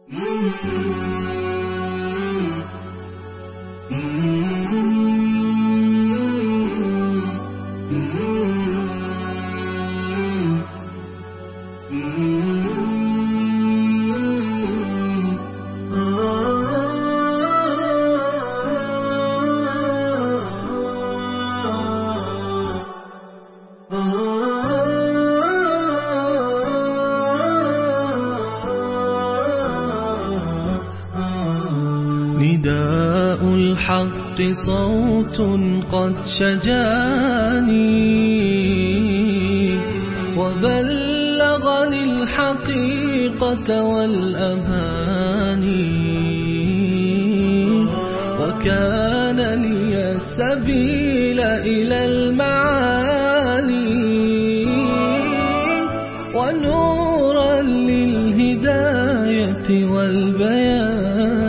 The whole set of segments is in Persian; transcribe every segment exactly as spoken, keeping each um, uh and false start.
نداء الحق صوت قد شجاني وبلغني الحقيقة والأماني وكان لي السبيل إلى المعالي ونورا للهداية والبيان.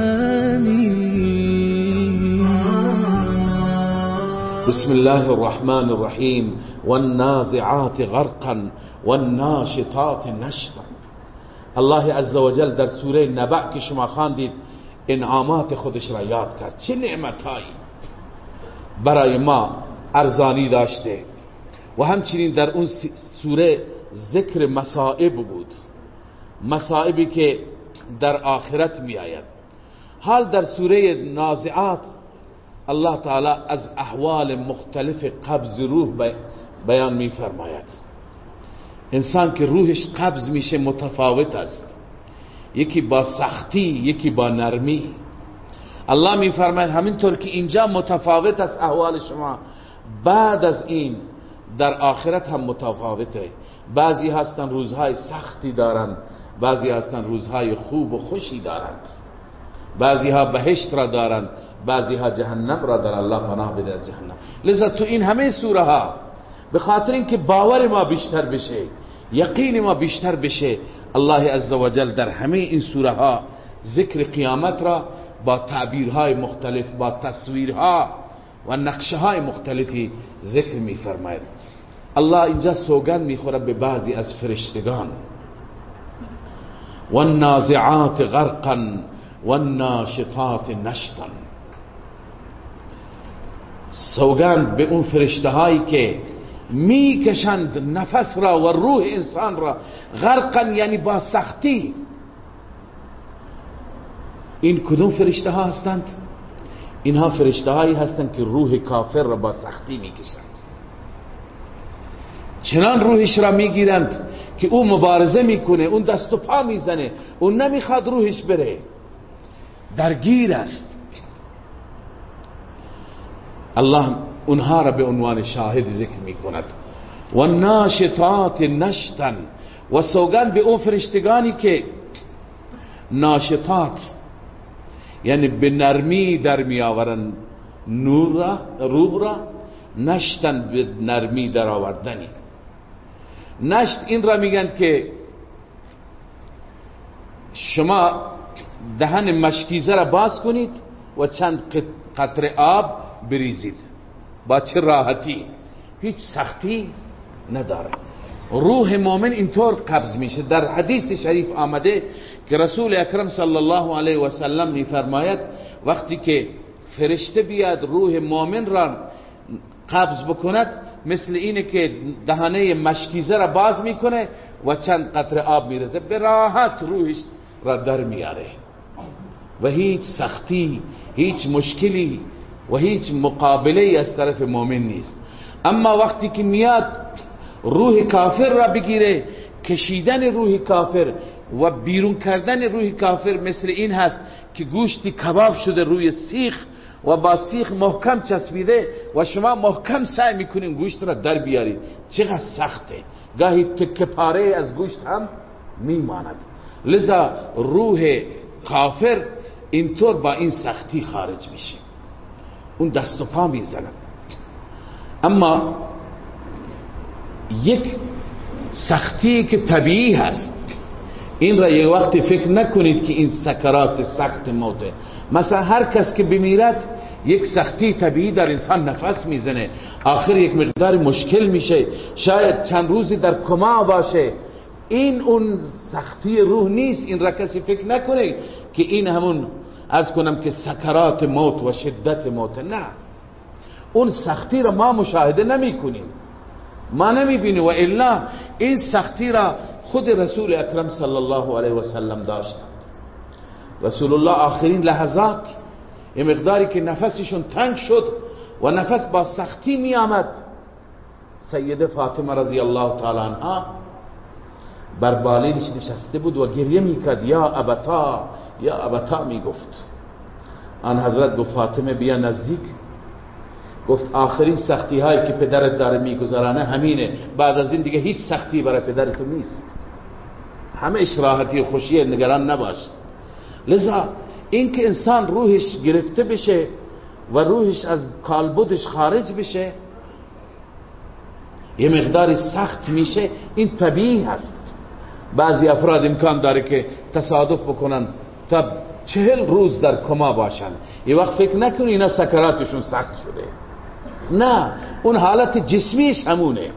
بسم الله الرحمن الرحیم والنازعات غرقا والناشطات نشطا. الله عزوجل در سوره نبأ که شما خواندید انعامات خودش را یاد کرد، چه نعمتایی برای ما ارزانی داشته و همچنین در اون سوره ذکر مصائب بود، مصائبی که در آخرت می آید. حال در سوره نازعات الله تعالی از احوال مختلف قبض روح بیان می فرماید. انسان که روحش قبض میشه متفاوت است، یکی با سختی یکی با نرمی. الله می فرماید همینطور که اینجا متفاوت است احوال شما، بعد از این در آخرت هم متفاوته. بعضی هستن روزهای سختی دارند، بعضی هستن روزهای خوب و خوشی دارند، بعضی ها بهشت را دارند، بعضی ها جهنم را دارند. الله پناه بده از جهنم. لذا تو این همه سوره ها به خاطر اینکه باور ما بیشتر بشه، یقین ما بیشتر بشه، الله عزوجل در همه این سوره ها ذکر قیامت را با تعبیرهای مختلف، با تصویرها و نقشه های مختلفی ذکر می فرماید. الله اینجا سوگند می خوره به بعضی از فرشتگان، والنازعات غرقا والناشطات نشطا. سوگند به اون فرشته هایی که می کشند نفس را و روح انسان را، غرقا یعنی با سختی. این کدوم فرشته ها هستند؟ اینها فرشته هایی هستند که روح کافر را با سختی می کشند، چنان روحش را می گیرند که او مبارزه میکنه، اون دست و پا میزنه، اون نمیخواد روحش بره، درگیر است. الله اونها را به عنوان شاهد ذکر میکند. و ناشطات نشطا، و سوگند به اون فرشتگانی که ناشطات یعنی به نرمی در می آورن نور را، روح را، نشطا به نرمی در آوردنی. نشط این را میگن که شما دهن مشکیزه را باز کنید و چند قطره آب بریزید، با چه راحتی، هیچ سختی نداره. روح مؤمن اینطور قبض میشه. در حدیث شریف آمده که رسول اکرم صلی الله علیه و سلم میفرماید وقتی که فرشته بیاد روح مؤمن را قبض بکند، مثل اینه که دهانه مشکیزه را باز میکنه و چند قطره آب میرزه، به راحت روحش را در میاره و هیچ سختی، هیچ مشکلی و هیچ مقابله از طرف مؤمن نیست. اما وقتی که میاد روح کافر را بگیره، کشیدن روح کافر و بیرون کردن روح کافر مثل این هست که گوشتی کباب شده روی سیخ و با سیخ محکم چسبیده و شما محکم سعی میکنین گوشت را در بیارید. چقدر سخته، گاهی تکه پاره از گوشت هم میماند. لذا روح کافر اینطور با این سختی خارج میشه، اون دست و پا میزند. اما یک سختی که طبیعی هست، این را یک وقتی فکر نکنید که این سکرات سخت موته. مثلا هر کس که بمیرد یک سختی طبیعی در انسان نفس میزنه، آخر یک مقدار مشکل میشه، شاید چند روزی در کما باشه، این اون سختی روح نیست. این را کسی فکر نکنه که این همون عرض کنم که سکرات موت و شدت موت. نه، اون سختی را ما مشاهده نمی کنیم، ما نمی بینیم. و الا این سختی را خود رسول اکرم صلی الله علیه و سلم داشتند. رسول الله آخرین لحظات یه مقداری که نفسشون تنگ شد و نفس با سختی می آمد، سیده فاطمه رضی الله تعالی عنها بر بالینش نشسته بود و گریه می کرد. یا ابتا یا ابتا می گفت. آن حضرت گفت فاطمه بیا نزدیک. گفت آخرین سختی هایی که پدرت داره میگذرانه همینه، بعد از این دیگه هیچ سختی برای پدرت نیست، همه راحتی و خوشی، نگران نباش. لذا این که انسان روحش گرفته بشه و روحش از کالبدش خارج بشه یه مقدار سخت میشه، این طبیعی هست. بعضی افراد امکان داره که تصادف بکنن تا چهل روز در کما باشن، یه وقت فکر نکنی اینا سکراتشون سخت شده. نه، اون حالت جسمیش همونه.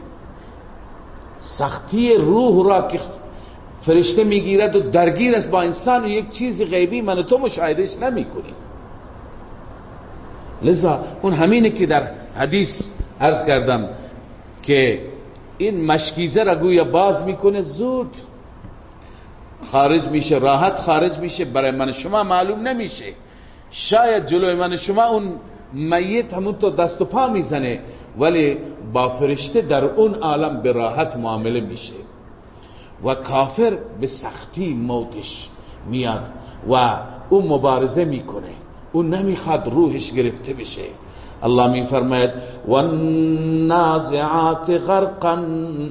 سختی روح را که فرشته میگیرد و درگیر است با انسان و یک چیز غیبی من و تو مشاهدهش نمی کنیم. لذا اون همینه که در حدیث عرض کردم که این مشکیزه را گویا باز میکنه، زود خارج میشه، راحت خارج میشه، برای من شما معلوم نمیشه. شاید جلوی من شما اون میت همون تو دست و پا میزنه، ولی با فرشته در اون عالم به راحت معامله میشه. و کافر به سختی موتش میاد و اون مبارزه میکنه، اون نمیخواد روحش گرفته بشه. الله میفرماید والنازعات غرقا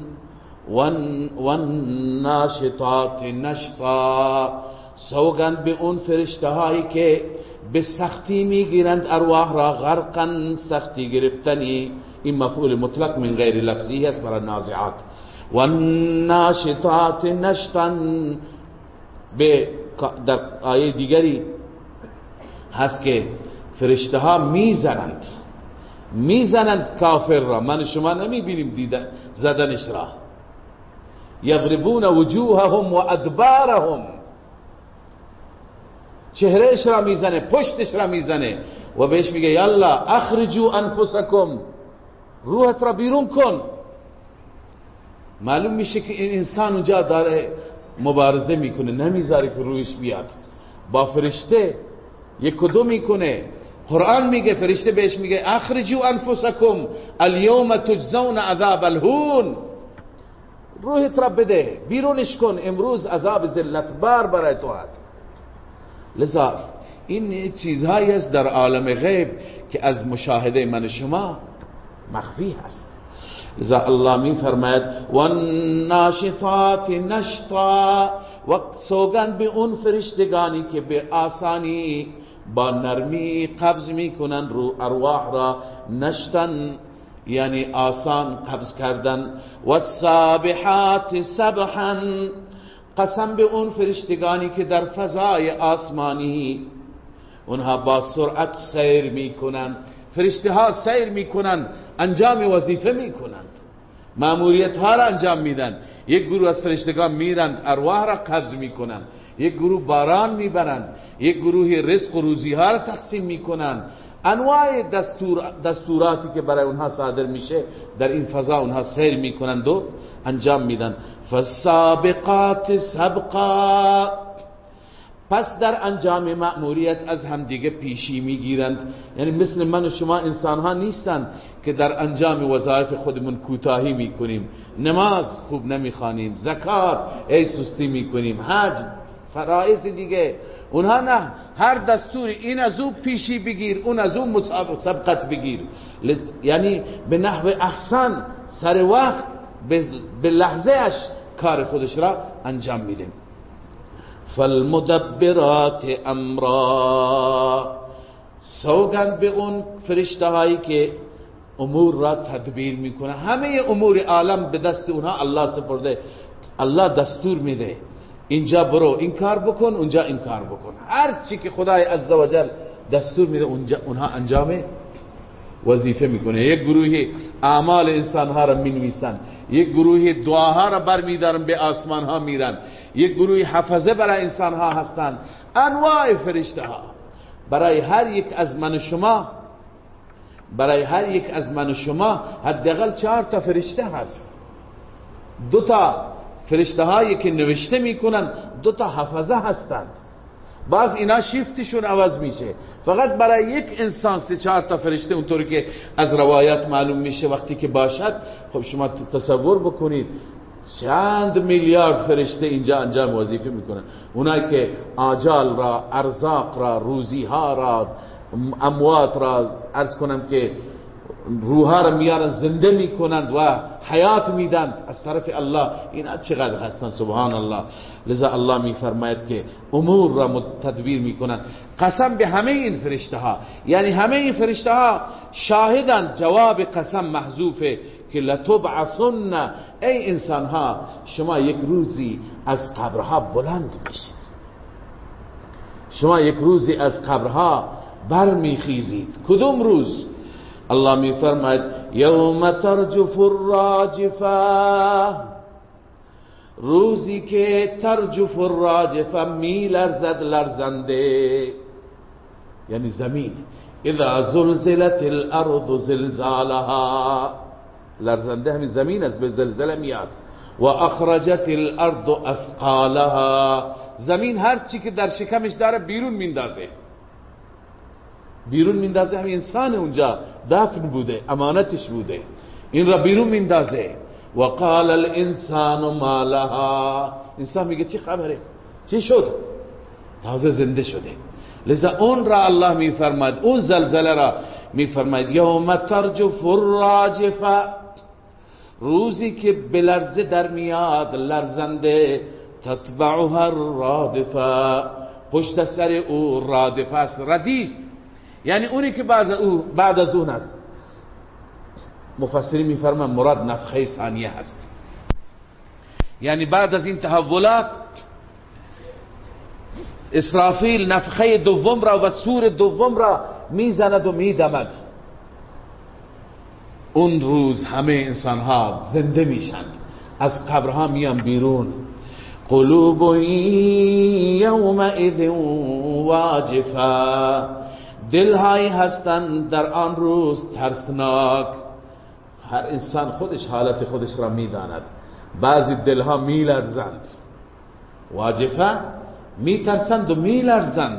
والناشطات نشطا. سوگند به اون فرشته هایی که به سختی میگیرند ارواح را، غرقا سختی گرفتنی، این مفعول مطلق من غیر لفظی است برای نازعات. والناشطات نشطا، به در آیه دیگری هست که فرشته ها میزنند میزنند کافر را، من شما نمیبینیم دیدن زدنش را. یضربون وجوههم و ادبارهم، چهرهش را میزنه، پشتش را میزنه و بهش میگه یلا اخرجوا انفسکم، روحت را بیرون کن. معلوم میشه که این انسان اونجا داره مبارزه میکنه، نمیذاره که روحش بیاد. با فرشته یک کدوم میکنه. قرآن میگه فرشته بهش میگه اخرجوا انفسکم الیوم تجزون عذاب الهون، روحت را بده بیرونش کن، امروز عذاب ذلت بار برای تو هست. لذا این چیزهایی است در عالم غیب که از مشاهده من شما مخفی هست. لذا الله می فرماید والناشطات نشطا، و سوگند به اون فرشتگانی که به آسانی با نرمی قبض می کنن رو ارواح را، نشتن یعنی آسان قبض کردن. و سابحات سبحا، قسم به اون فرشتگانی که در فضای آسمانی اونها با سرعت سیر می کنن. فرشته ها سیر می کنن، انجام وظیفه می کنند، مأموریت ها را انجام میدن. یک گروه از فرشتگان میرند ارواح را قبض می کنند، یک گروه باران می برند، یک گروه رزق و روزی ها را تقسیم می کنند. انواع دستور دستوراتی که برای اونها صادر میشه در این فضا اونها سیر می کنند و انجام میدن. فالسابقات سبقا، پس در انجام مأموریت از هم دیگه پیشی میگیرند. یعنی مثل من و شما انسان ها نیستند که در انجام وظایف خودمون کوتاهی میکنیم، نماز خوب نمیخوانیم، زکات ای سستی میکنیم، حج فرائض دیگه. اونها نه، هر دستوری این از او پیشی بگیر، اون از اون سبقت بگیر، یعنی به نحو احسن سر وقت به لحظه اش کار خودش را انجام میدیم. فالمدبرات امرا، سوگند به اون فرشته هایی که امور را تدبیر میکنه. همه امور عالم به دست اونها الله سپرده. الله دستور میده اینجا برو این کار بکن، اونجا این کار بکن. هر چی که خدای عزوجل دستور میده اونجا اونها انجام وظیفه میکنه، یک گروهی اعمال انسانها را مینویسن، یک گروهی دعاها را برمیدارن به آسمان ها میرن، یک گروهی حفظه برای انسانها هستند، انواع فرشته ها. برای هر یک از من و شما برای هر یک از من و شما حداقل چهار تا فرشته هست. دو تا فرشته هایی که نوشته میکنن، دو تا حفظه هستند. باز اینا شیفتشون عوض میشه. فقط برای یک انسان سه چهار تا فرشته، اونطوری که از روایات معلوم میشه وقتی که باشد. خب شما تصور بکنید چند میلیارد فرشته اینجا انجام وظیفه میکنن، اونایی که آجال را، ارزاق را، روزی ها را، اموات را، عرض کنم که روحا را میارن زنده میکنند و حیات میدند از طرف الله. اینا چقدر هستن سبحان الله. لذا الله میفرماید که امور را تدبیر میکنند. قسم به همه این فرشته ها، یعنی همه این فرشته ها شاهدند. جواب قسم محذوفه که لتبعثن، ای انسان ها شما یک روزی از قبرها بلند میشید، شما یک روزی از قبرها برمیخیزید. کدوم روز؟ الله می فرماید یوم ترجف الراجفه، روزی که ترجف الراجفه می لرزد لرزنده، یعنی زمین. اذا زلزلت الارض زلزالها، لرزنده همین زمین از به زلزله میاد. و اخرجت الارض اثقالها، زمین هر چی که در شکمش داره بیرون میندازه، بیرون میندازه. همین انسان اونجا دفن بوده، امانتش بوده، این را بیرون میندازه. و قال الانسان ما لها، انسان میگه چی خبره، چی شد؟ تازه زنده شده. لذا اون را الله میفرماید، اون زلزله را میفرماید یوم ترجف الراجفه، روزی که بلرزه در میاد لرزنده. تتبعها الرادفه، پشت سر او رادفه است، ردیف، یعنی اونی که بعد او بعد از اون است. مفسرین میفرمان مراد نفخه ثانیه هست، یعنی بعد از این تحولات اسرافیل نفخه دوم را و سور دوم را میزند و میدمد. اون روز همه انسان ها زنده میشن، از قبرها میان بیرون. قلوب یومئذ واجفه، دلهایی هستند در آن روز ترسناک. هر انسان خودش حالت خودش را میداند. بعضی دلها میلرزند، واجفه میترسند و میلرزند.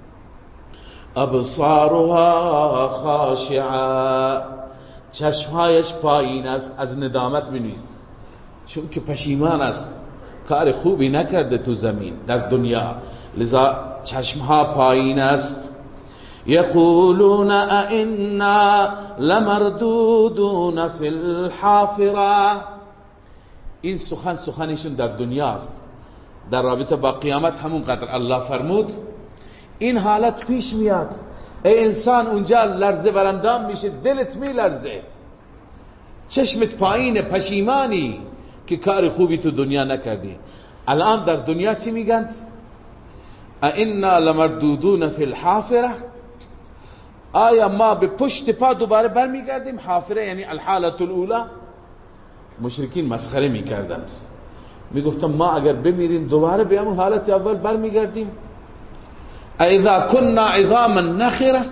ابصارها خاشعه، چشمهایش پایین است، از ندامت مینویس، چون که پشیمان است، کار خوبی نکرده تو زمین در دنیا، لذا چشمها پایین است. یقولون ائنا لمردودون فی الحافره، این سخن سخنشون در دنیاست. در رابطه با قیامت همون قدر الله فرمود این حالت پیش میاد. ای انسان اونجا لرزه برندام میشه، دلت می لرزه، چشمت پایین، پشیمانی که کار خوبی تو دنیا نکردی. الان در دنیا چی میگن؟ ائنا لمردودون فی الحافره، آیا ما به پشت پا دوباره برمیگردیم؟ حافره یعنی الحالة الاولى. مشرکین مسخره میکردند، میگفتن ما اگر بمیریم دوباره به همون حالت اول برمیگردیم. اذا كنا عظاما نخره،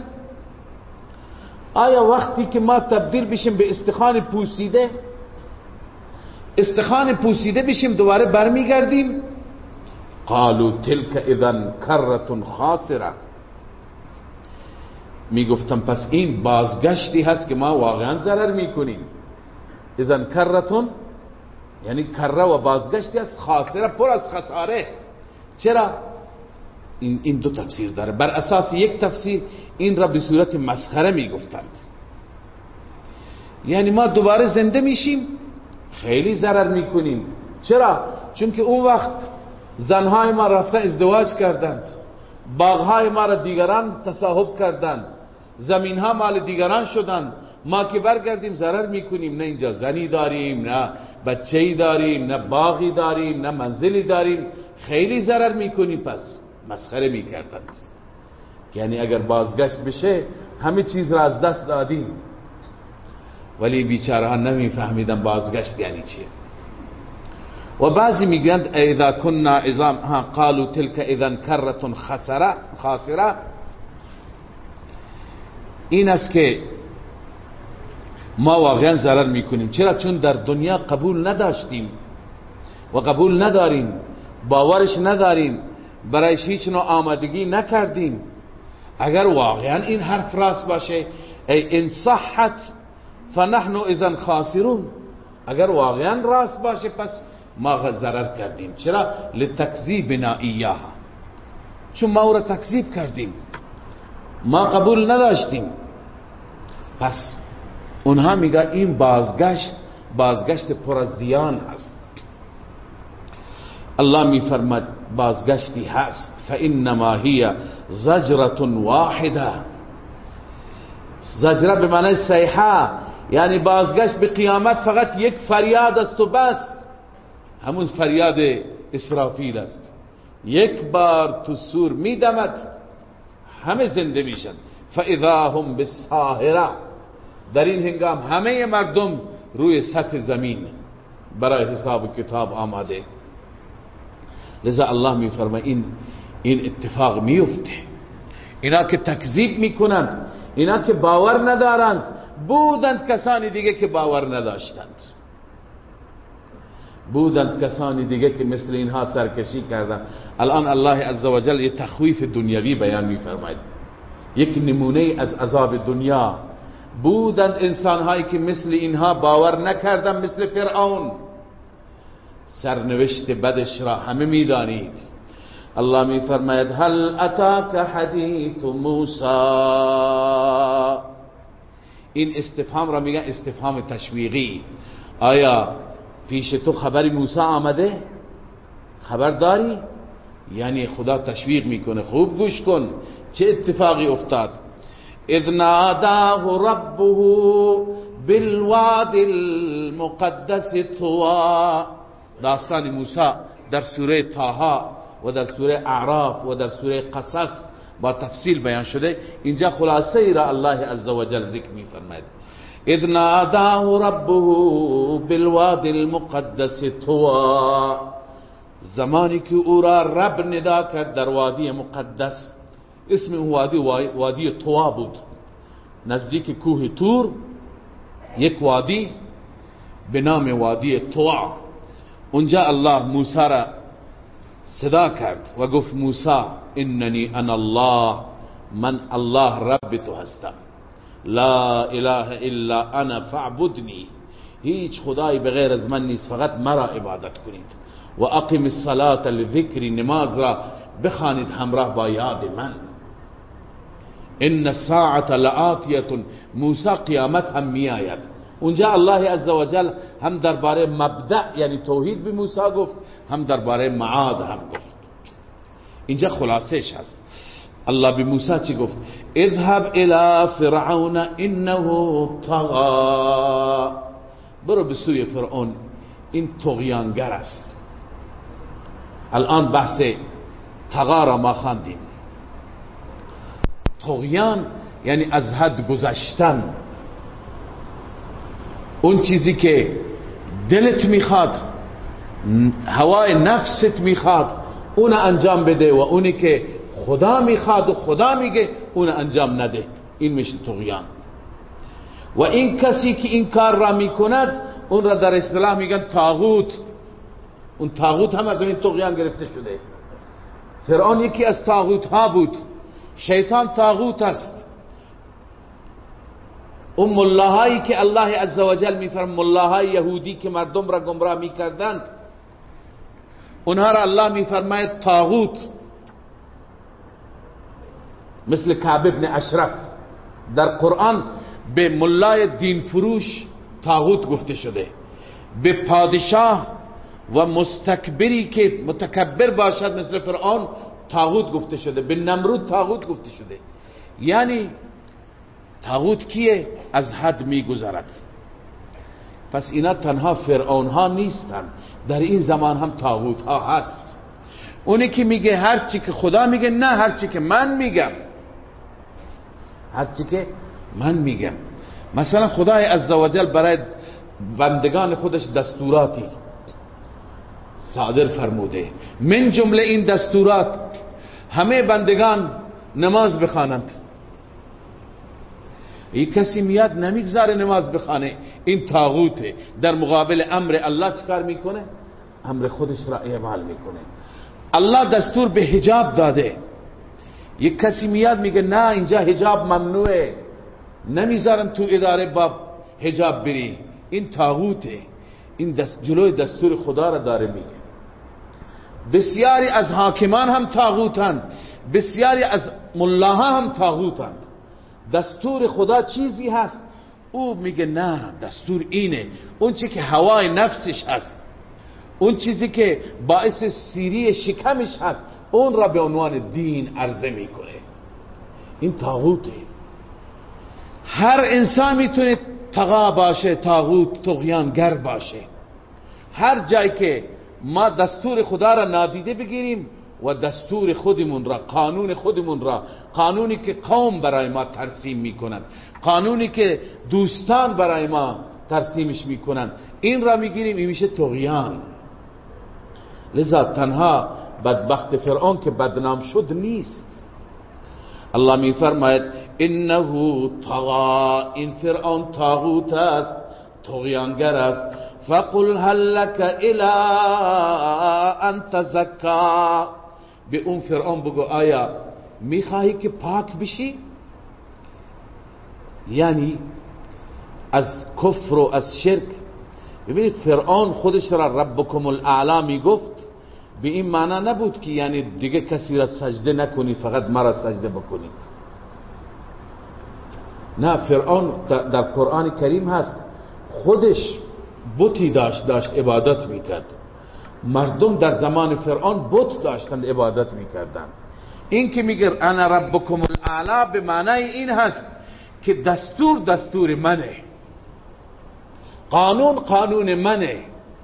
آیا وقتی که ما تبدیل بشیم به استخوان پوسیده، استخوان پوسیده بشیم دوباره برمیگردیم؟ قالوا تلك اذا کرة خاسره، میگفتم پس این بازگشتی هست که ما واقعا ضرر میکنیم. اذا کرة یعنی کره و بازگشتی هست، خاسره پر از خساره. چرا؟ این, این دو تفسیر داره. بر اساس یک تفسیر این را به صورت مسخره میگفتند، یعنی ما دوباره زنده میشیم خیلی ضرر میکنیم. چرا؟ چون که اون وقت زنهای ما رفتن ازدواج کردند، باغهای ما را دیگران تصاحب کردند، زمینها مال دیگران شدند. ما که برگردیم ضرر میکنیم، نه اینجا زنی داریم، نه بچه‌ای داریم، نه باغی داریم، نه منزلی داریم، خیلی ضرر میکنیم. پس مسخره میکردند، یعنی اگر بازگشت بشه همه چیز را از دست دادیم. ولی بیچاره ها نمیفهمیدن بازگشت یعنی چیه. و بعضی میگویند اذا كنا عظام ها قالوا تلك اذا کرة خسره خاسره، این است که ما واقعا ضرر میکنیم. چرا؟ چون در دنیا قبول نداشتیم و قبول نداریم، باورش نداریم، برایش هیچ نوع آمادگی نکردیم. اگر واقعا این حرف راست باشه، ای ان صحت فنحن اذا خاسرون، اگر واقعا راست باشه پس ما ضرر کردیم. چرا؟ لتکذیبنا ایاها، چون ما او را تکذیب کردیم، ما قبول نداشتیم. پس اونها میگه این بازگشت بازگشت پر از زیان است. الله میفرماد بازگشتی هست، فانما هی زجرة واحده. زجره به معنی صیحه، یعنی بازگشت به قیامت فقط یک فریاد است و بس، همون فریاد اسرافیل است. یک بار تو سور میدمد همه زنده میشن. فاذا هم بالساهره، در این هنگام همه مردم روی سطح زمین برای حساب کتاب آماده. لذا الله میفرماید این این اتفاق میفته. اینا که تکذیب میکنند، اینا که باور ندارند، بودند کسانی دیگه که باور نداشتند، بودند کسانی دیگه که مثل اینها سرکشی کردند. الان الله عزوجل یه تخویف دنیوی بیان میفرماید، یک نمونه از عذاب دنیا. بودند انسانهایی که مثل اینها باور نکردند، مثل فرعون. سرنوشت بدش را همه میدانید. الله میفرماید هل اتاک حدیث موسی. این استفهام را میگن استفهام تشویقی. آیا پیش تو خبری موسی آمده؟ خبر داری؟ یعنی خدا تشویق میکنه خوب گوش کن چه اتفاقی افتاد. اذ ناداه ربه بالوادی المقدس طوا. داستان موسی در سوره طه و در سوره اعراف و در سوره قصص با تفصیل بیان شده. اینجا خلاصه ای را الله عزوجل ذکر می‌فرماید. اذ ناداه ربه بالوادی المقدس طوا. زمانی که او را رب ندا کرد در وادی مقدس. اسم اون وادی وادی طوا بود، نزدیک کوه تور یک وادی به نام وادی طوا. اونجا الله موسی را صدا کرد و گفت موسی اننی انا الله، من الله رب تو هستم، لا اله الا انا فاعبدنی، هیچ خدایی بغیر از من نیست، فقط مرا عبادت کنید. و اقم الصلاة لذکری، نماز را بخوانید همراه با یاد من. ان الساعة لآتیة، موسی قیامت هم می آید. اونجا الله عزوجل هم درباره مبدأ یعنی توحید به موسی گفت، هم درباره معاد هم گفت. اینجا خلاصش هست. الله به موسی چی گفت؟ اذهب الى فرعون انه طغى، برو به سوی فرعون، این طغیانگر است. الان بحث طغا را ما خواندیم. طغیان یعنی از حد گذشتن، اون چیزی که دلت میخواد، هوای نفست میخواد، اون انجام بده، و اونی که خدا میخواد و خدا میگه اون انجام نده، این میشه طغیان. و این کسی که این کار را میکند اون را در اصطلاح میگن طاغوت. اون طاغوت هم از این طغیان گرفته شده. فرعون یکی از طاغوت ها بود. شیطان طاغوت است. اون ملاهایی که الله عزوجل میفرماید ملاهای یهودی که مردم را گمراه میکردند، اونها را الله میفرماید طاغوت. مثل کعب ابن اشرف در قرآن به ملای دین فروش طاغوت گفته شده. به پادشاه و مستکبری که متکبر باشد مثل فرعون طاغوت گفته شده. به نمرود طاغوت گفته شده. یعنی طاغوت کیه؟ از حد میگذرد. پس اینا تنها فرعون ها نیستن، در این زمان هم طاغوت ها هست. اونی که میگه هرچی که خدا میگه، نه هرچی که من میگم، هرچی که من میگم. مثلا خدای عزوجل برای بندگان خودش دستوراتی صادر فرموده، من جمله این دستورات همه بندگان نماز بخوانند. این کسی میاد نمیگذاره نماز بخوانه، این طاغوته. در مقابل امر الله چکار میکنه؟ امر خودش را اعمال میکنه. الله دستور به حجاب داده، یک کسی میاد میگه نه اینجا حجاب ممنوعه، نمیذارن تو اداره با حجاب بری، این طاغوته. این دست جلوی دستور خدا را داره میگه. بسیاری از حاکمان هم طاغوتند، بسیاری از ملاها هم طاغوتند. دستور خدا چیزی هست، او میگه نه دستور اینه. اون چی که هوای نفسش هست، اون چیزی که باعث سیری شکمش هست، اون را به عنوان دین عرضه میکنه. این طاغوته. هر انسان میتونه طغا باشه، طاغوت طغیانگر باشه. هر جایی که ما دستور خدا را نادیده بگیریم و دستور خودمون را، قانون خودمون را، قانونی که قوم برای ما ترسیم میکنن، قانونی که دوستان برای ما ترسیمش میکنن، این را میگیریم، این میشه طغیان. لذا تنها بدبخت فرعون که بدنام شد نیست. الله میفرماید انه طغى، این فرعون طاغوت است، طغیانگر است. فقل هل لك الى ان تزكى، به اون فرعون بگو آیا میخواهی که پاک بشی؟ یعنی از کفر و از شرک. ببینید فرعون خودش را ربکم الاعلی میگفت، به این معنا نبود که یعنی دیگه کسی را سجده نکنید، فقط مرا سجده بکنید. نه، فرعون در قرآن کریم هست خودش بتی داشت داشت عبادت میکرد. مردم در زمان فرعون بت داشتند عبادت میکردند. این که میگه انا ربکم الاعلی به معنای این هست که دستور دستور منه، قانون قانون منه.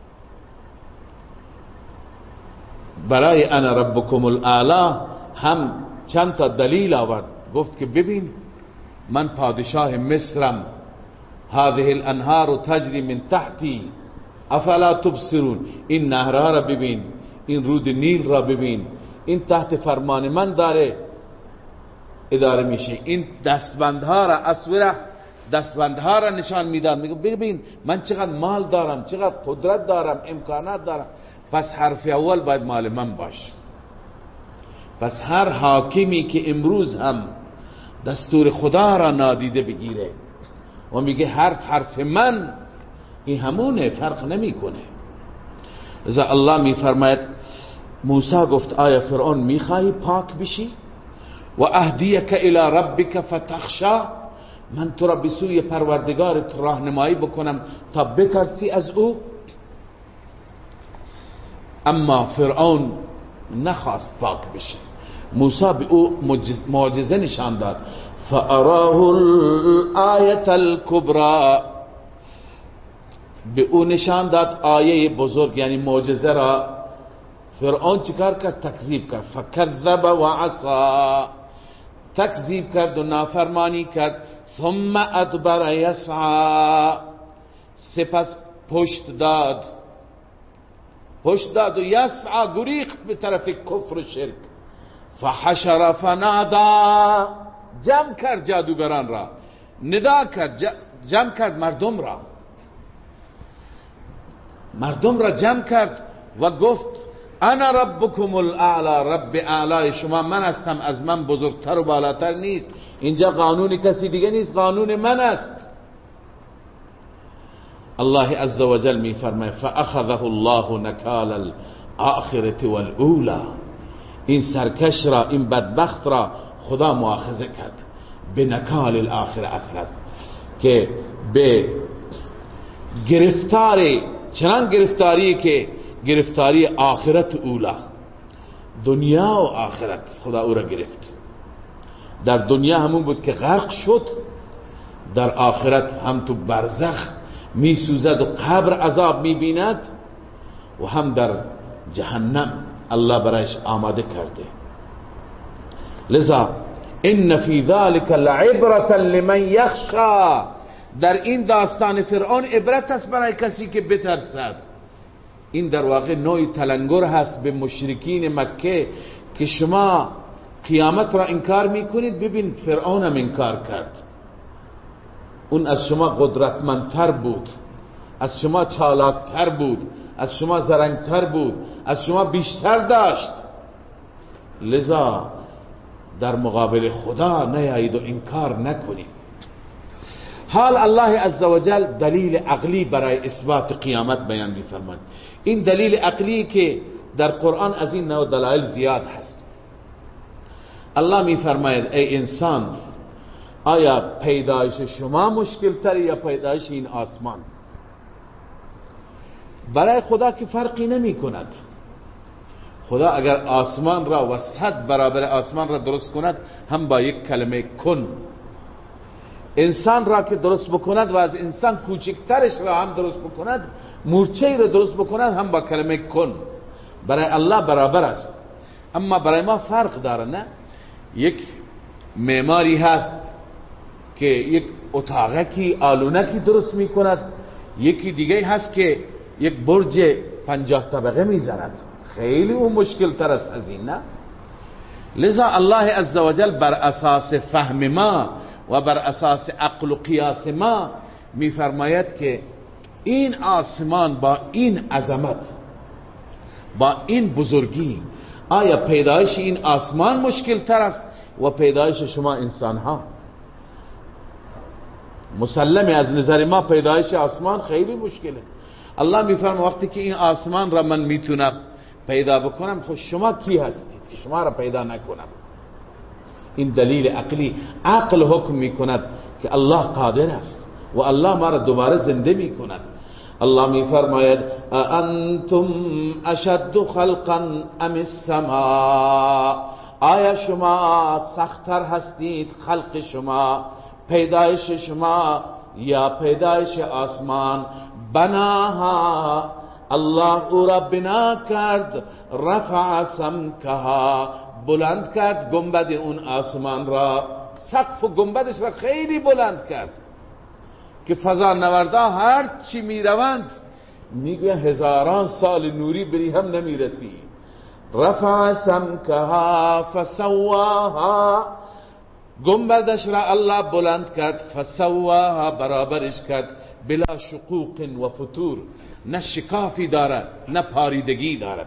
برای انا ربکم الاعلی هم چند تا دلیل آورد. گفت که ببین من پادشاه مصرم، هذه الانهار تجری من تحتی افلا تبصرون، این نهرها را ببین، این رود نیل را ببین، این تحت فرمان من داره اداره میشه. این دستبندها را اسوره دستبندها را نشان میدن، میگه ببین من چقدر مال دارم، چقدر قدرت دارم، امکانات دارم، پس حرف اول باید مال من باش. پس هر حاکمی که امروز هم دستور خدا را نادیده بگیره و میگه حرف حرف من، این همونه، فرق نمیکنه. لذا الله میفرماید موسی گفت آیا فرعون میخوای پاک بشی؟ و اهدیک الی ربک فتخشا، من تو را به سوی پروردگارت راهنمایی بکنم تا بترسی از او. اما فرعون نخواست پاک بشه. موسی به او معجزه نشان داد، فاراه الآیت الکبری، به او نشان داد آیه بزرگ یعنی معجزه را. فرعون چیکار کرد؟ تکذیب کرد. فکذب و عصا، تکذیب کرد و نافرمانی کرد. ثم ادبر یسعی، سپس پشت داد، پشت داد و یسعی گریخت به طرف کفر و شرک. فحشر فنادا، جمع کرد جادوگران را، ندا کرد، جمع کرد مردم را، مردم را جمع کرد و گفت انا ربکم الاعلی، رب اعلی شما من هستم، از من بزرگتر و بالاتر نیست. اینجا قانون کسی دیگه نیست، قانون من است. الله عز وجل می فرماید فاخذه الله نکال الاخره والاولى، این سرکش را، این بدبخت را خدا مؤاخذه کرد به نکال الاخره، اصل است که به گرفتاری، چنان گرفتاری که گرفتاری آخرت اولا، دنیا و آخرت خدا او را گرفت. در دنیا همون بود که غرق شد، در آخرت هم تو برزخ می سوزد و قبر عذاب می بیند و هم در جهنم الله برایش آماده کرده. لذا ان فی ذلک لعبرة لمن یخشی، در این داستان فرعون عبرت است برای کسی که بترسد. این در واقع نوعی تلنگر هست به مشرکین مکه که شما قیامت را انکار میکنید، ببین فرعون هم انکار کرد، اون از شما قدرتمندتر بود، از شما چالاکتر بود، از شما زرنگتر بود، از شما بیشتر داشت. لذا در مقابل خدا نیایید و انکار نکنید. حال الله عزوجل دلیل عقلی برای اثبات قیامت بیان می‌فرماید. این دلیل عقلی که در قرآن از این نوع دلایل زیاد هست. الله می‌فرماید ای انسان، آیا پیدایش شما مشکل تر یا پیدایش این آسمان؟ برای خدا که فرقی نمی کند. خدا اگر آسمان را و صد برابر آسمان را درست کند هم با یک کلمه کن، انسان را که درست بکند و از انسان کوچکترش را هم درست بکند، مورچه را درست بکند هم با کلمه کن. برای الله برابر است، اما برای ما فرق داره. نه، یک معماری هست که یک اتاقکی آلونکی درست می کند، یکی دیگه هست که یک برج پنجاه طبقه می زند، خیلی اون مشکل تر است از این. نه، لذا الله عزوجل بر اساس فهم ما و بر اساس عقل و قیاس ما می فرماید که این آسمان با این عظمت، با این بزرگی، آیا پیدایش این آسمان مشکل تر است و پیدایش شما انسان ها؟ مسلمه از نظر ما پیدایش آسمان خیلی مشکله. الله میفرماید وقتی که این آسمان را من میتونم پیدا بکنم، خود شما کی هستید که شما را پیدا نکنم؟ این دلیل عقلی. عقل حکم میکند که الله قادر است و الله ما را دوباره زنده میکند. الله میفرماید انتم اشد خلقا ام السماء، آیا شما سختتر هستید خلق شما، پیدایش شما یا پیدایش آسمان؟ بناها، الله او را بنا کرد، رفع سمکها، بلند کرد گنبد اون آسمان را، سقف و گنبدش را خیلی بلند کرد که فضا نوردا هر چی می روند میگوین هزاران سال نوری بری هم نمی رسی. رفع سمکها فسواها، گنبدش را الله بلند کرد، فسواها، برابرش کرد، بلا شقوق و فتور، نه شکافی دارد نه پاریدگی دارد.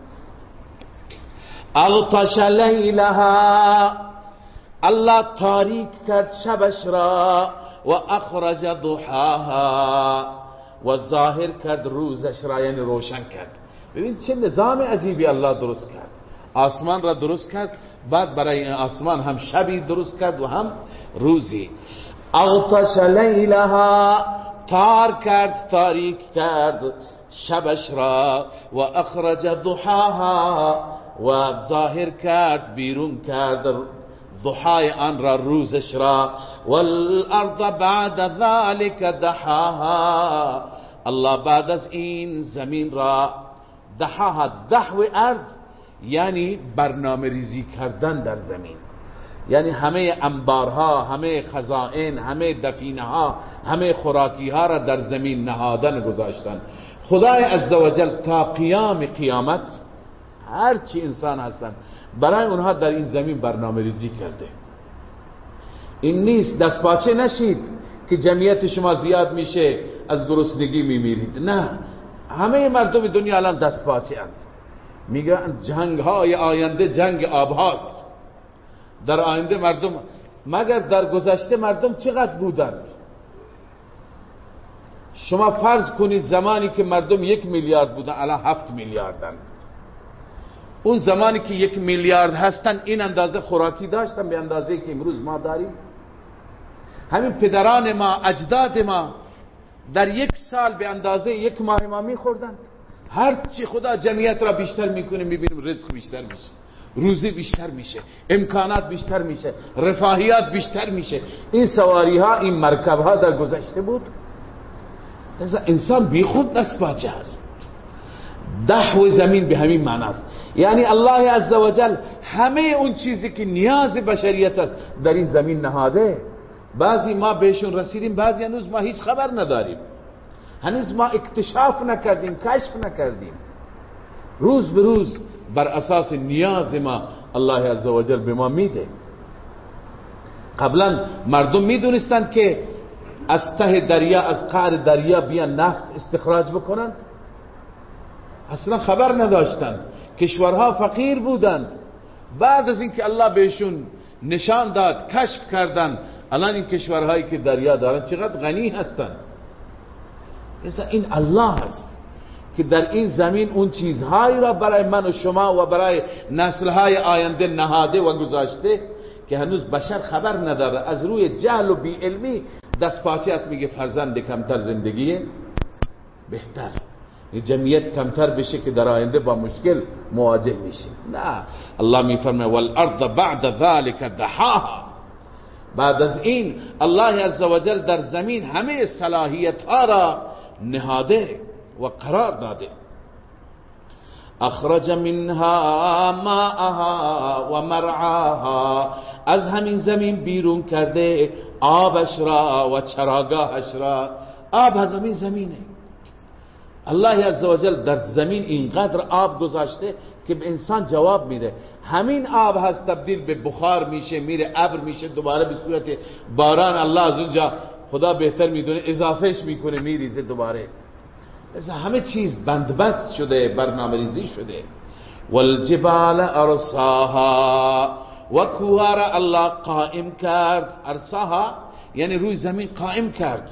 اغطش لیلها، الله تاریک کرد شبش را، و اخرج ضحاها، و ظاهر کرد روزش را، یعنی روشن کرد. ببین چه نظام عجیبی الله درست کرد. آسمان را درست کرد، بعد برای این آسمان هم شبی درست کرد و هم روزی. اغطش لیلها، تار کرد، تاریک کرد شبش را، و اخرج ضحاها، و ظاهر کرد، بیرون کرد ضحای آن را، روزش را. والارض بعد ذلك دحاها، الله بعد از این زمین را، دحاها، دحو ارض یعنی برنامه ریزی کردن در زمین، یعنی همه انبارها، همه خزائن، همه دفینه ها، همه خوراکی ها را در زمین نهادن گذاشتن. خدای عزوجل تا قیام قیامت هر چی انسان هستن برای اونها در این زمین برنامه ریزی کرده. این نیست دست پاچه نشید که جمعیت شما زیاد میشه از گرسنگی میمیرید. نه، همه مردم دنیا الان دست پاچه اند. میگن جنگ های آینده جنگ آب هاست. در آینده مردم، مگر در گذشته مردم چقدر بودند؟ شما فرض کنید زمانی که مردم یک میلیارد بودن الان هفت میلیاردند. اون زمانی که یک میلیارد هستن این اندازه خوراکی داشتن به اندازه که امروز ما داریم؟ همین پدران ما، اجداد ما در یک سال به اندازه یک ماه ما میخوردند. هر چی خدا جمعیت را بیشتر میکنه میبینیم رزق بیشتر میشه، روزی بیشتر میشه، امکانات بیشتر میشه، رفاهیات بیشتر میشه. این سواری ها، این مرکب ها در گذشته بود. لذا انسان بی خود دست پاچه است. دحو زمین به همین معنی است، یعنی الله عزوجل همه اون چیزی که نیاز بشریت است در این زمین نهاده. بعضی ما بهشون رسیدیم، بعضی هنوز ما هیچ خبر نداریم، هنوز ما اکتشاف نکردیم، کشف نکردیم. روز به روز بر اساس نیاز ما الله عزوجل به ما میده. قبلا مردم میدونستند که از ته دریا، از قعر دریا بیان نفت استخراج بکنند؟ اصلا خبر نداشتند. کشورها فقیر بودند. بعد از اینکه الله بهشون نشان داد، کشف کردند، الان این کشورهایی که دریا دارند چقدر غنی هستند. این الله است که در این زمین اون چیزهایی را برای من و شما و برای نسلهای آینده نهاده و گذاشته که هنوز بشر خبر نداره. از روی جهل و بی علمی دست پاچه است، میگه فرزند کمتر زندگی بهتر، جمعیت کمتر بشه که در آینده با مشکل مواجه میشه. نه، الله میفرمه والارض بعد ذلك دحاها، بعد از این الله عزوجل در زمین همه صلاحیت ها را نهاده و قرار داده. اخرج منها ماءها و مرعاها، از همین زمین بیرون کرده آبش را و چراگاهش را. آب از همین زمینه. الله عزوجل در زمین اینقدر آب گذاشته که به انسان جواب میده. همین آب هست تبدیل به بخار میشه، میره ابر میشه، دوباره به صورت باران الله از اونجا خدا بهتر میدونه اضافهش میکنه، میریزه دوباره. از همه چیز بندبست شده، برنامه ریزی شده. والجبال ارساها، و کوها را الله قائم کرد. ارساها یعنی روی زمین قائم کرد.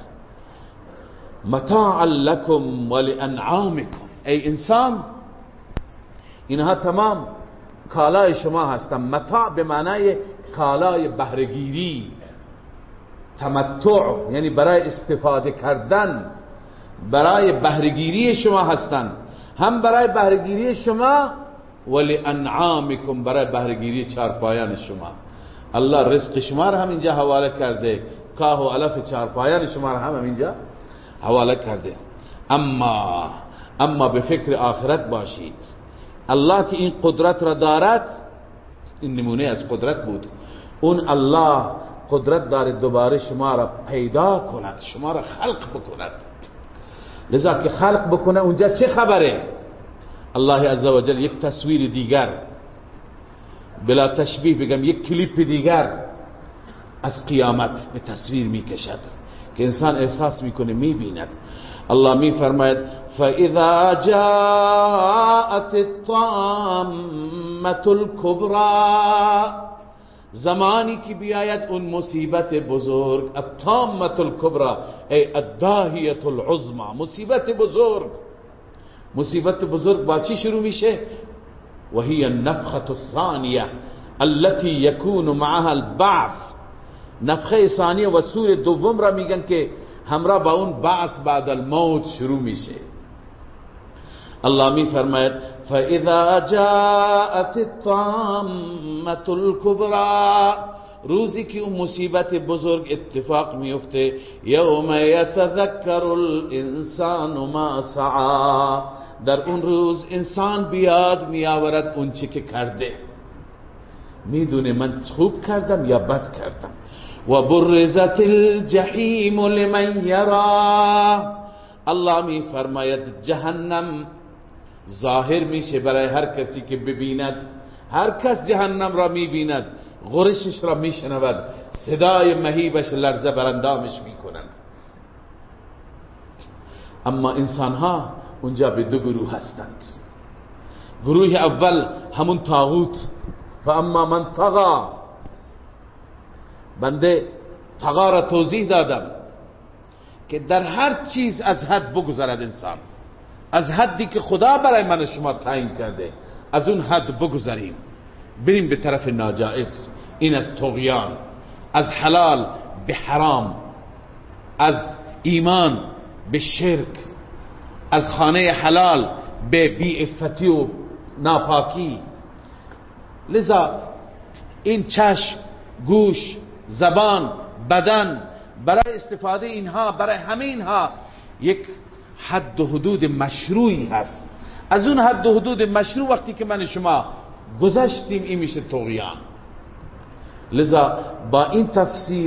متاعا لکم ولانعامکم، ای انسان اینها تمام کالای شما هستن. متاع به معنای کالای بهره‌گیری، تمتع یعنی برای استفاده کردن، برای بهره‌گیری شما هستن. هم برای بهره‌گیری شما ولانعامکم، برای بهره‌گیری چارپایان شما. الله رزق شما را هم اینجا حواله کرده، کاه و علف چارپایان شما را هم اینجا حواله کرده. اما اما به فکر آخرت باشید. الله که این قدرت را دارد، این نمونه از قدرت بود. اون الله قدرت داره دوباره شما را پیدا کند، شما را خلق بکند. لذا که خلق بکنه اونجا چه خبره؟ الله عزوجل یک تصویر دیگر، بلا تشبیه بگم یک کلیپ دیگر از قیامت به تصویر میکشد که انسان احساس میکنه، میبیند. الله میفرماید فاذا جاءت الطامة الكبرى، زمانی که بیاید اون مصیبت بزرگ. الطامة الكبرى ای الداهیة العظمى، مصیبت بزرگ. مصیبت بزرگ با چی شروع میشه؟ وهي النفخة الثانية التي يكون معها البعث. نفخه ثانیه و سور دوم را میگن که همراه با اون بعث بعد الموت شروع میشه. الله میفرماید فاذا جاءت الطامة الكبرى، روزی که اون مصیبت بزرگ اتفاق میفته. یوم یتذکر الانسان ما سعی، در اون روز انسان بیاد میآورد اون چی که کرده، میدونه من خوب کردم یا بد کردم. و برزت الجحیم لمن یرا، الله می فرماید جهنم ظاهر میشه برای هر کسی که ببیند. هر کس جهنم را میبیند، غرشش را میشنود، صدای مهیبش لرزه براندامش میکنند. اما انسان ها اونجا به دو گروه هستند. گروه اول همون طاغوت، فاما من طغى، بنده طغا را توضیح دادم که در هر چیز از حد بگذرد انسان، از حدی که خدا برای من و شما تعیین کرده از اون حد بگذریم، بریم به طرف ناجائز. این از طغیان، از حلال به حرام، از ایمان به شرک، از خانه حلال به بی‌عفتی و ناپاکی. لذا این چشم، گوش، زبان، بدن، برای استفاده اینها، برای همه اینها یک حد و حدود مشروعی هست. از اون حد و حدود مشروع وقتی که من شما گذشتیم این میشه طغیان. لذا با این تفسیر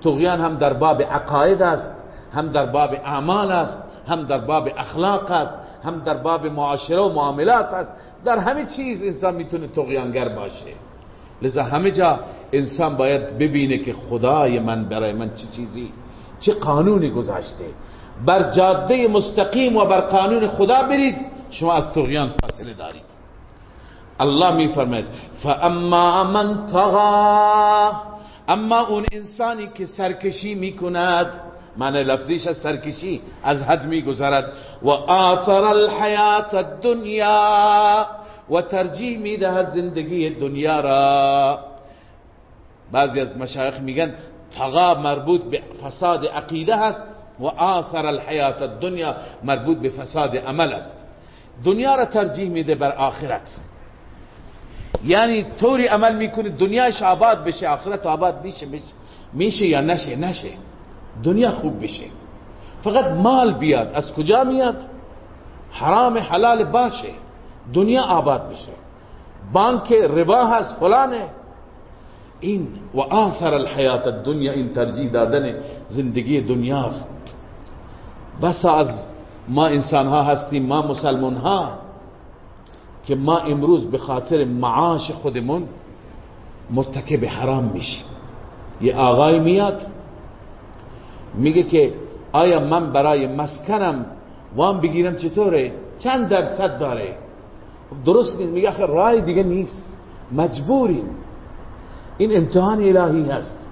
طغیان هم در باب عقاید است، هم در باب اعمال است، هم در باب اخلاق است، هم در باب معاشره و معاملات است. در همه چیز انسان میتونه طغیانگر باشه. لذا همه جا انسان باید ببینه که خدای من برای من چه چیزی، چه قانونی گذاشته. بر جاده مستقیم و بر قانون خدا برید، شما از طغیان فاصله دارید. الله میفرماید فاما من طغى، اما اون انسانی که سرکشی میکند، معنی لفظیش از سرکشی، از حد میگذرد، و آثر الحیات الدنیا، و ترجیح میدهد زندگی دنیا را. بعضی از مشایخ میگن طغا مربوط به فساد عقیده هست و آثر الحیات الدنیا مربوط به فساد عمل است. دنیا را ترجیح میده بر آخرت، یعنی طوری عمل میکنه دنیاش آباد بشه، آخرت آباد میشه میشه یا نشه نشه، دنیا خوب بشه، فقط مال بیاد. از کجا میاد؟ حرام حلال باشه، دنیا آباد بشه. بانک ربا هست فلانه. این و آثر الحیات الدنیا، این ترجیح دادن زندگی دنیاست. بس از ما انسان ها هستیم، ما مسلمان ها، که ما امروز به خاطر معاش خودمون مرتکب حرام میشیم. یه آقای میاد میگه که آیا من برای مسکنم وام بگیرم چطوره؟ چند درصد داره؟ درست نیست. میگه آخه رای دیگه نیست، مجبوریم. این امتحان الهی هست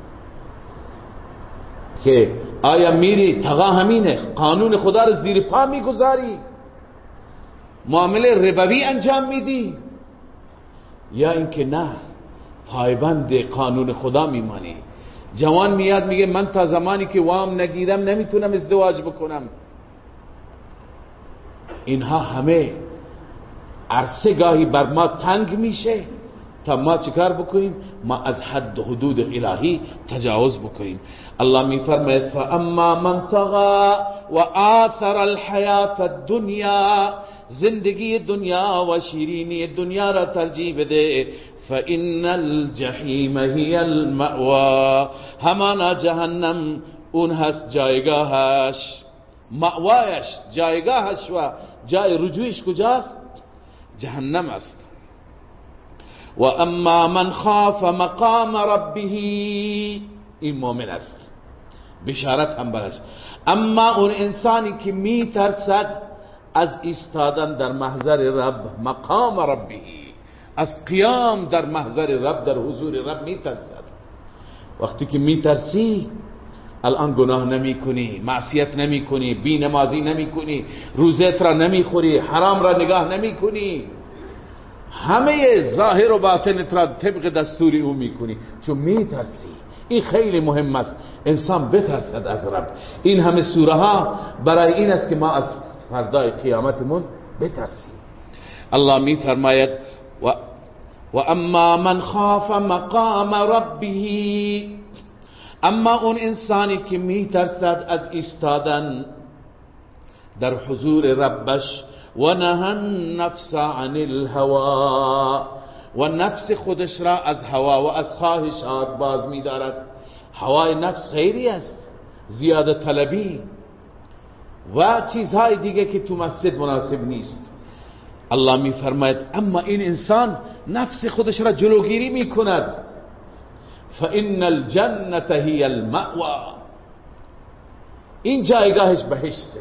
که آیا میری طغا همینه، قانون خدا رو زیر پا میگذاری، معامله ربوی انجام میدی، یا اینکه نه پایبند قانون خدا میمانی. جوان میاد میگه من تا زمانی که وام نگیرم نمیتونم ازدواج بکنم. اینها همه عرصه گاهی بر ما تنگ میشه تا ما چیکار بکنیم؟ ما از حد و حدود الهی تجاوز بکنیم. الله میفرماید فاما من طغى و آثر الحیات الدنیا، زندگی دنیا و شیرینی دنیا را ترجیح بده، فإن الجحیم هی المأوا، همانا جهنم اون هست جایگاهش، مأوایش، جایگاهش و جای رجوعش کجاست؟ جهنم است. و اما من خاف مقام ربه، این مؤمن است، بشارت هم برش. اما اون انسانی که می ترسد از ایستادن در محضر رب، مقام ربه، از قیام در محضر رب، در حضور رب می ترسد. وقتی که می ترسی الان گناه نمی کنی، معصیت نمی کنی، بی نمازی نمی کنی، روزت را نمی خوری، حرام را نگاه نمی کنی، همه ظاهر و باطنت را طبق دستور او می کنی، چون می ترسی. این خیلی مهم است، انسان بترسد از رب. این همه سوره ها برای این است که ما از فردای قیامتمون بترسیم. الله می فرماید و و اما من خاف مقام ربه، اما اون انسانی که می ترسد از ایستادن در حضور ربش، و نهى النفس عن الهوا، و نفس خودش را از هوا و از خواهشات باز می دارد. هوای نفس خیری است، زیاده طلبی و چیزهای دیگه که تو مسجد مناسب نیست. الله می فرماید اما این انسان نفس خودش را جلوگیری می کند، فإن الجنة هي المأوى، این جایگاهش بهشته.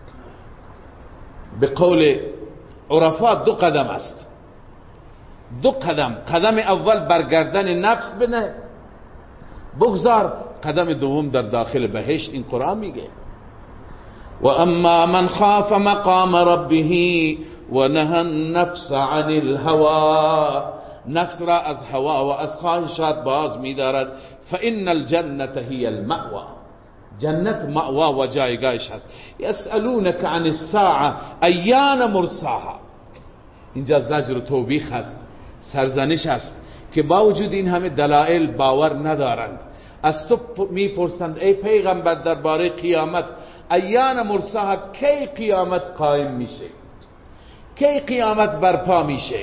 به قول عرفا دو قدم است، دو قدم. قدم اول برگردن نفس بنه بگذار، قدم دوم در داخل بهشت. این قرآن میگه و اما من خاف مقام ربه و نهى النفس عن الهوى، نفس را از هوا و از خواهشات باز می‌دارد. فإن الجنة هي المأوى، جنت مأوا و جایگاهش هست. یسألونک عن الساعة ایان مرساها، اینجا زجر و توبیخ هست، سرزنش است که با وجود این همه دلائل باور ندارند. از تو میپرسند ای پیغمبر درباره قیامت، ایان مرساها، کی قیامت قائم میشه، کی قیامت برپا میشه؟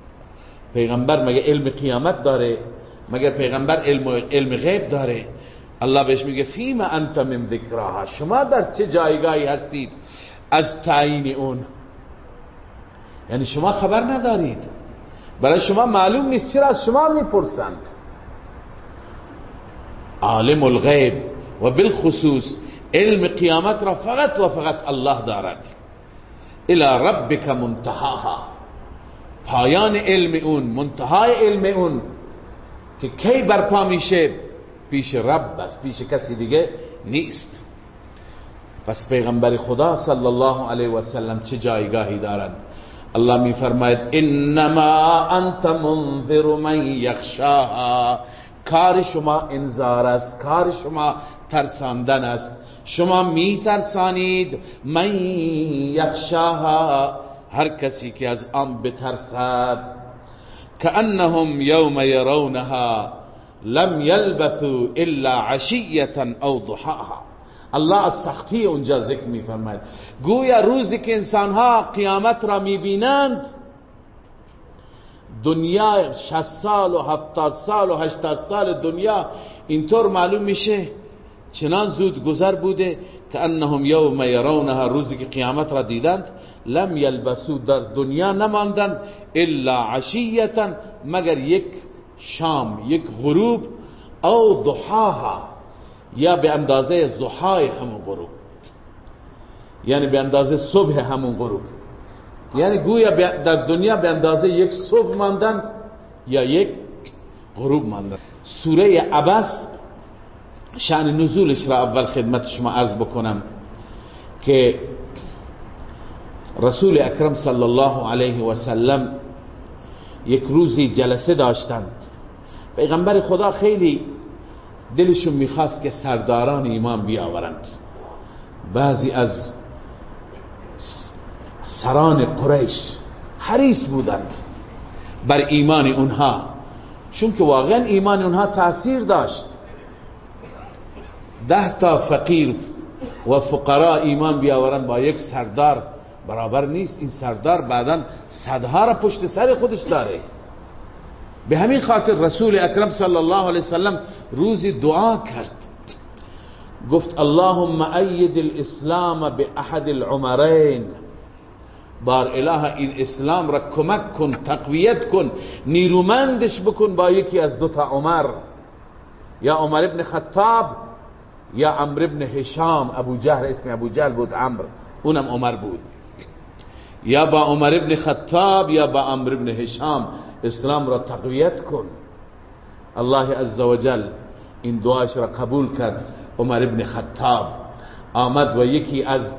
پیغمبر مگه علم قیامت داره؟ مگر پیغمبر علم, علم غیب داره؟ الله بهش میگه فیم انت من ذکراها، شما در چه جایگاهی هستید از تعیین اون؟ یعنی شما خبر ندارید، برای شما معلوم نیست، چرا از شما میپرسند؟ عالم الغیب و بالخصوص علم قیامت را فقط و فقط الله دارد. الی ربک منتهاها، پایان علم اون، منتهای علم اون که کی برپا میشه پیش رب است، پیش کسی دیگه نیست. پس پیغمبر خدا صلی الله علیه و سلم چه جایگاهی دارند؟ الله می فرماید انما انت منذر من یخشاها، کار شما انذار است، کار شما ترساندن است. شما می ترسانید من یخشاها، هر کسی که از آن بترسد. کأنهم یوم یرونها لم یلبثوا الا عشیة او ضحاها. الله از سختی اونجا ذکر می فرماید، گویا روزی که انسانها قیامت را می بینند، دنیا شصت سال و هفتاد سال و هشتاد سال دنیا اینطور معلوم میشه چنان زود گذر بوده. که انهم یوم یرونها، روزی که قیامت را دیدند، لم یلبسو، در دنیا نماندند، الا عشیة، مگر یک شام، یک غروب، او ضحاها، یا به اندازه ضحای همون غروب، یعنی به اندازه صبح همون غروب. یعنی گویا در دنیا به اندازه یک صبح ماندن یا یک غروب ماندن. سوره عبس شأن نزولش را اول خدمت شما عرض بکنم که رسول اکرم صلی الله علیه و سلم یک روزی جلسه داشتند. پیغمبر خدا خیلی دلشون میخواست که سرداران ایمان بیاورند. بعضی از سران قریش حریص بودند بر ایمان اونها، چون که واقعا ایمان اونها تأثیر داشت. ده تا فقیر و فقرا ایمان بیاورند با یک سردار برابر نیست. این سردار بعداً صدها را پشت سر خودش داره. به همین خاطر رسول اکرم صلی الله علیه وسلم روزی دعا کرد، گفت اللهم اید الاسلام به احد العمرین، بار اله این اسلام را کمک کن، تقویت کن، نیرومندش بکن با یکی از دوتا عمر، یا عمر ابن خطاب یا عمرو ابن هشام. ابو جهل، اسم ابو جهل بود عمرو، اونم عمر بود. یا با عمر ابن خطاب یا با عمرو ابن هشام اسلام را تقویت کن. الله عزوجل این دعاش را قبول کرد. عمر ابن خطاب آمد و یکی از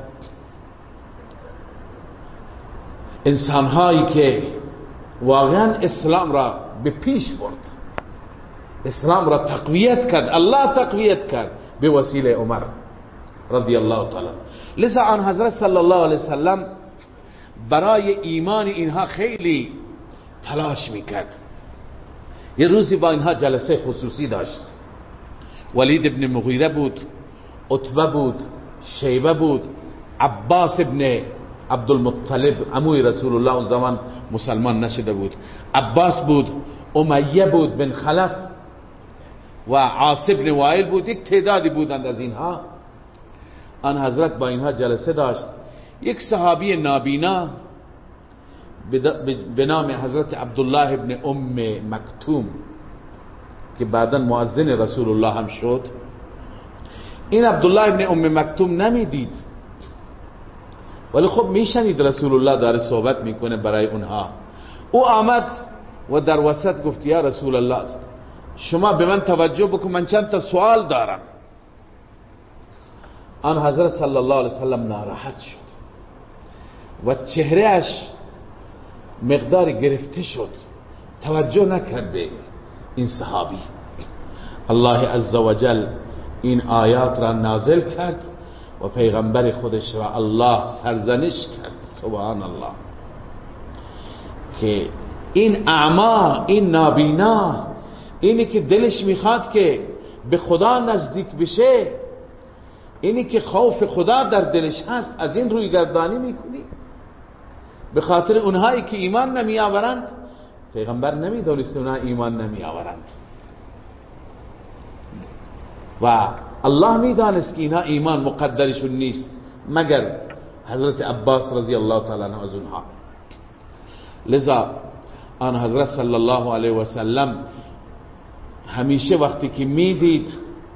انسانهایی که واقعا اسلام را به پیش برد، اسلام را تقویت کرد، الله تقویت کرد به وسیله عمر رضی الله تعالی. لذا آن حضرت صلی الله علیه وسلم برای ایمان اینها خیلی تلاش میکرد. یه روزی با اینها جلسه خصوصی داشت. ولید ابن مغیره بود، عتبه بود، شیبه بود، عباس ابن عبدالمطلب عموی رسول الله اون زمان مسلمان نشده بود، عباس بود، امیه بود بن خلف و عاص ابن وائل بود. یک تعدادی بودند از اینها. آن حضرت با اینها جلسه داشت. یک صحابی نابینا به نام حضرت عبدالله ابن ام مکتوم که بعدا مؤذن رسول الله هم شد، این عبدالله ابن ام مکتوم نمیدید، ولی خب میشنید رسول الله داره صحبت میکنه برای اونها. او آمد و در وسط گفت یا رسول الله شما به من توجه بکن، من چند تا سوال دارم. آن حضرت صلی الله علیه وسلم ناراحت شد و چهرهش مقدار گرفته شد، توجه نکرد به این صحابی. الله عزوجل این آیات را نازل کرد و پیغمبر خودش را الله سرزنش کرد. سبحان الله، که این اعما، این نابینا، اینی که دلش میخواد که به خدا نزدیک بشه، اینی که خوف خدا در دلش هست، از این روی گردانی میکنی به خاطر اونهایی که ایمان نمی آورند. پیغمبر نمیدونست اونها ایمان نمی آورند. و الله میدانست که اینا ایمان مقدرشون نیست مگر حضرت عباس رضی الله تعالی عنه از اونها. لذا آن حضرت صلی الله علیه و سلم همیشه وقتی که میدید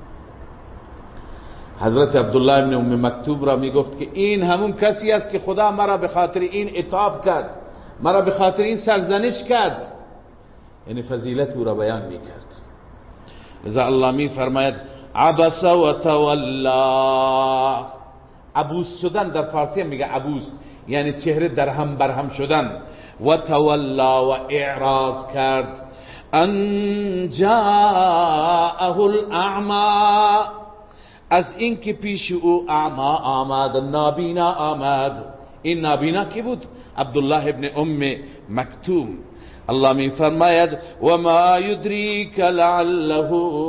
حضرت عبدالله ابن ام مکتوم را میگفت که این همون کسی است که خدا مرا به خاطر این عتاب کرد، مرا به خاطر این سرزنش کرد، یعنی فضیلت او را بیان میکرد. لذا الله میفرماید عبس و تولا. عبوس شدن در فارسی هم میگه عبوس، یعنی چهره در هم برهم شدن. و تولا و اعراض کرد. ان جاءه الاعمى، از این که پیش او اعما آمد، نابینا آمد. این نابینا کی بود؟ عبدالله ابن ام مکتوم. الله می فرماید و ما یدریک لعله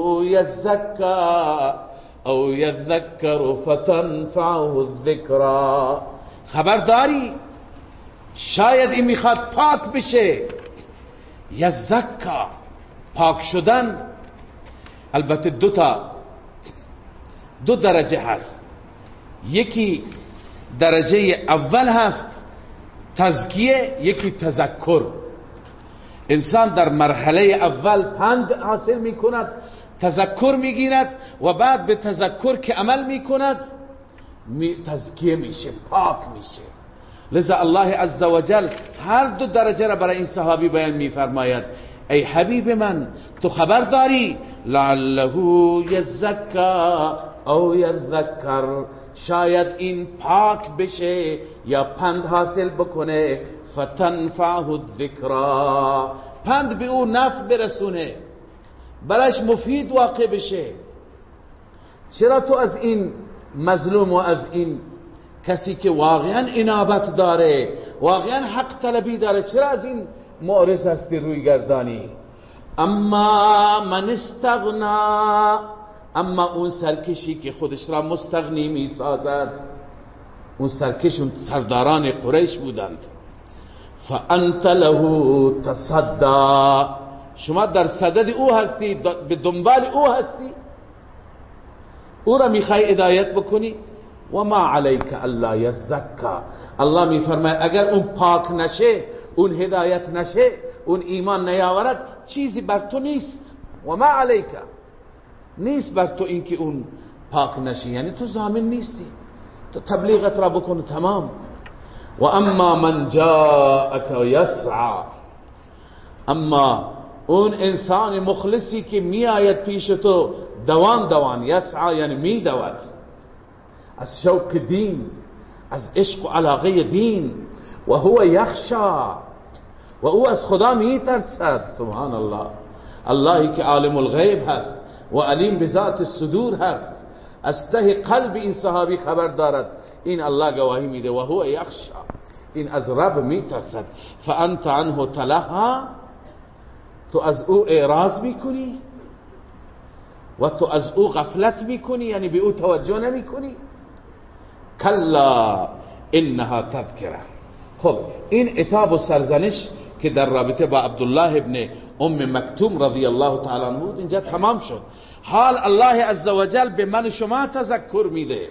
یزکا او یذکر فتنفعه الذکرا. خبرداری شاید این میخواد پاک بشه. یزکا، پاک شدن. البته دو تا دو درجه هست. یکی درجه اول هست تزکیه، یکی تذکر. انسان در مرحله اول پند حاصل می کند، تذکر می گیرد و بعد به تذکر که عمل می کند تزکیه میشه، پاک میشه. لذا الله عزوجل هر دو درجه را برای این صحابی بیان می فرماید. ای حبیب من، تو خبر داری لعله یزکا او یذکر، شاید این پاک بشه یا پند حاصل بکنه. فتنفعه الذکرا، پند به او نفع برسونه، برایش مفید واقع بشه. چرا تو از این مظلوم و از این کسی که واقعا انابت داره، واقعا حق طلبی داره، چرا از این معرض هستی، روی گردانی؟ اما من استغنا، اما اون سرکشی که خودش را مستغنی می سازد، اون سرکش اون سرداران قریش بودند. فانت له تصدی، شما در صدد او هستی، به دنبال او هستی، او را میخوای هدایت بکنی. و ما علیک الا یزکا، الله میفرماید اگر اون پاک نشه، اون هدایت نشه، اون ایمان نیاورد، چیزی بر تو نیست. و ما علیک، نیست بر تو این که اون پاک نشی، یعنی تو ضامن نیستی، تو تبلیغت را بکن تمام. و اما من جاءک یسعى، اما اون انسان مخلصی که می آید پیش تو دوان دوان، یسعى یعنی می دود، از شوق دین، از عشق و علاقه دین. و هو یخشا، و او از خدا می ترسد. سبحان الله، اللهی که عالم الغیب هست و علیم بذات الصدور هست، از ته قلب این صحابی خبر دارد. این الله گواهی میده. و هو یخشا، این از رب می ترسد. فانت عنه تلها، تو از او اعراض میکنی و تو از او غفلت میکنی، یعنی به او توجه نمیکنی. کلا انها تذکره. خب این عتاب و سرزنش که در رابطه با عبدالله ابن ام مکتوم رضی الله تعالی عنه بود اینجا تمام شد. حال الله عزوجل به من و شما تذکر میده.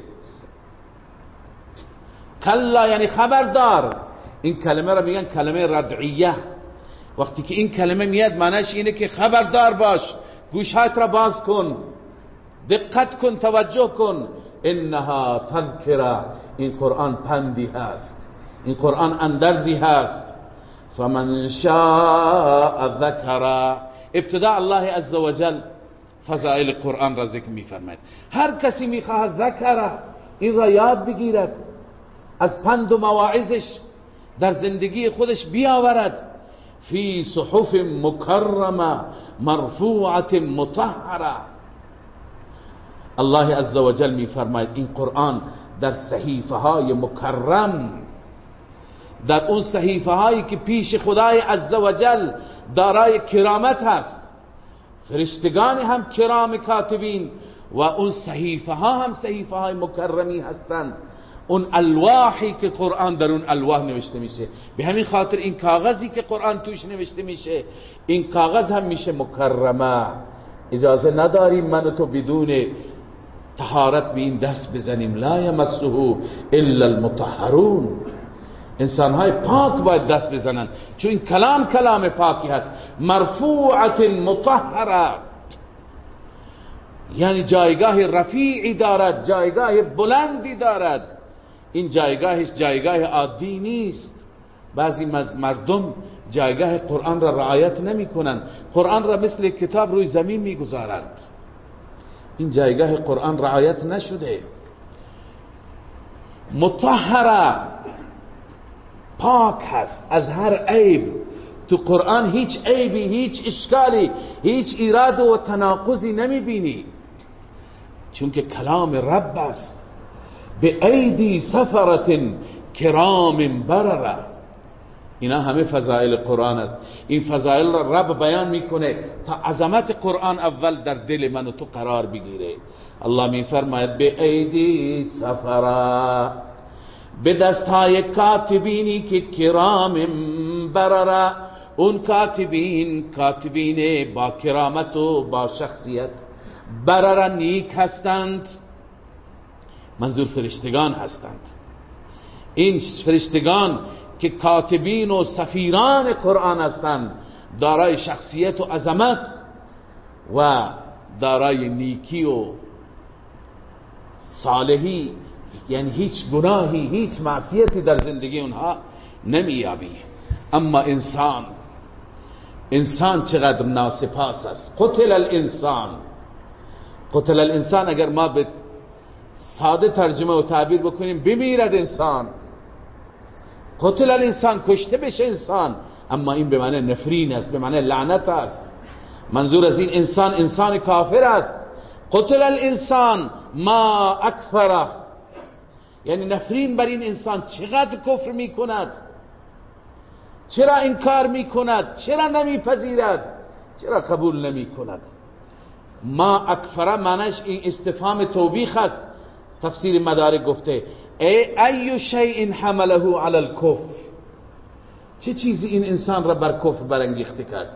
کلا یعنی خبردار. این کلمه را میگن کلمه ردعیه. وقتی که این کلمه میاد معنیش اینه که خبردار باش، گوشهات را باز کن، دقت کن، توجه کن. انها تذکره، این قرآن پندی هست، این قرآن اندرزی هست. فمن شاء ذکره. ابتدا الله عزوجل فضائل قرآن را ذکر میفرماید. هر کسی میخواهد ذکره، این را یاد بگیرد، از پند و مواعظش در زندگی خودش بیاورد. فی صحف مکرمه مرفوعه مطهره. الله عزوجل میفرماید این قرآن در صحیفه های مکرم، در اون صحیفه هایی که پیش خدای عزوجل دارای کرامت هست، فرشتگان هم کرام کاتبین و اون صحیفه ها هم صحیفه های مکرمی هستند. اون الواحی که قرآن در اون الواح نوشته میشه، به همین خاطر این کاغذی که قرآن توش نوشته میشه، این کاغذ هم میشه مکرمه. اجازه نداریم من و تو بدون طهارت به این دست بزنیم لا یمسه الا المطهرون، انسان های پاک باید دست بزنن، چون این کلام کلام پاکی هست. مرفوعت مطهره، یعنی جایگاه رفیعی دارد، جایگاه بلندی دارد. این جایگاهش جایگاه عادی نیست. بعضی مردم جایگاه قرآن را رعایت نمی کنند، قرآن را مثل کتاب روی زمین می گذارند. این جایگاه قرآن رعایت نشده. مطهره، پاک هست از هر عیب. تو قرآن هیچ عیبی، هیچ اشکالی، هیچ ایراد و تناقضی نمی بینی، چون که کلام رب است. به ایدی سفرت کرام برره، اینا همه فضائل قرآن است. این فضائل را رب بیان میکنه تا عظمت قرآن اول در دل من و تو قرار بگیره. الله میفرماید به ایدی سفره، به دستهای کاتبینی که کرام برره. اون کاتبین، کاتبین با کرامت و با شخصیت، برره نیک هستند، منظور فرشتگان هستند. این فرشتگان که کاتبین و سفیران قرآن هستند، دارای شخصیت و عظمت و دارای نیکی و صالحی، یعنی هیچ گناهی، هیچ معصیتی در زندگی اونها نمیابی. اما انسان، انسان چقدر ناسپاس است. قتل الانسان، قتل الانسان اگر ما به ساده ترجمه و تعبیر بکنیم بمیرد انسان. قتل الانسان، کشته بشه انسان، اما این به معنی نفرین است، به معنی لعنت است. منظور از این انسان انسان کافر است. قتل الانسان ما اکفره، یعنی نفرین بر این انسان، چقدر کفر میکند، چرا انکار میکند، چرا نمیپذیرد، چرا قبول نمیکند. ما اکفره معنیش این استفهام توبیخ است. تفسیر مدارک گفته ای ای شیء حمله علی الکفر، چه چیزی این انسان را بر کفر برانگیخته کرد.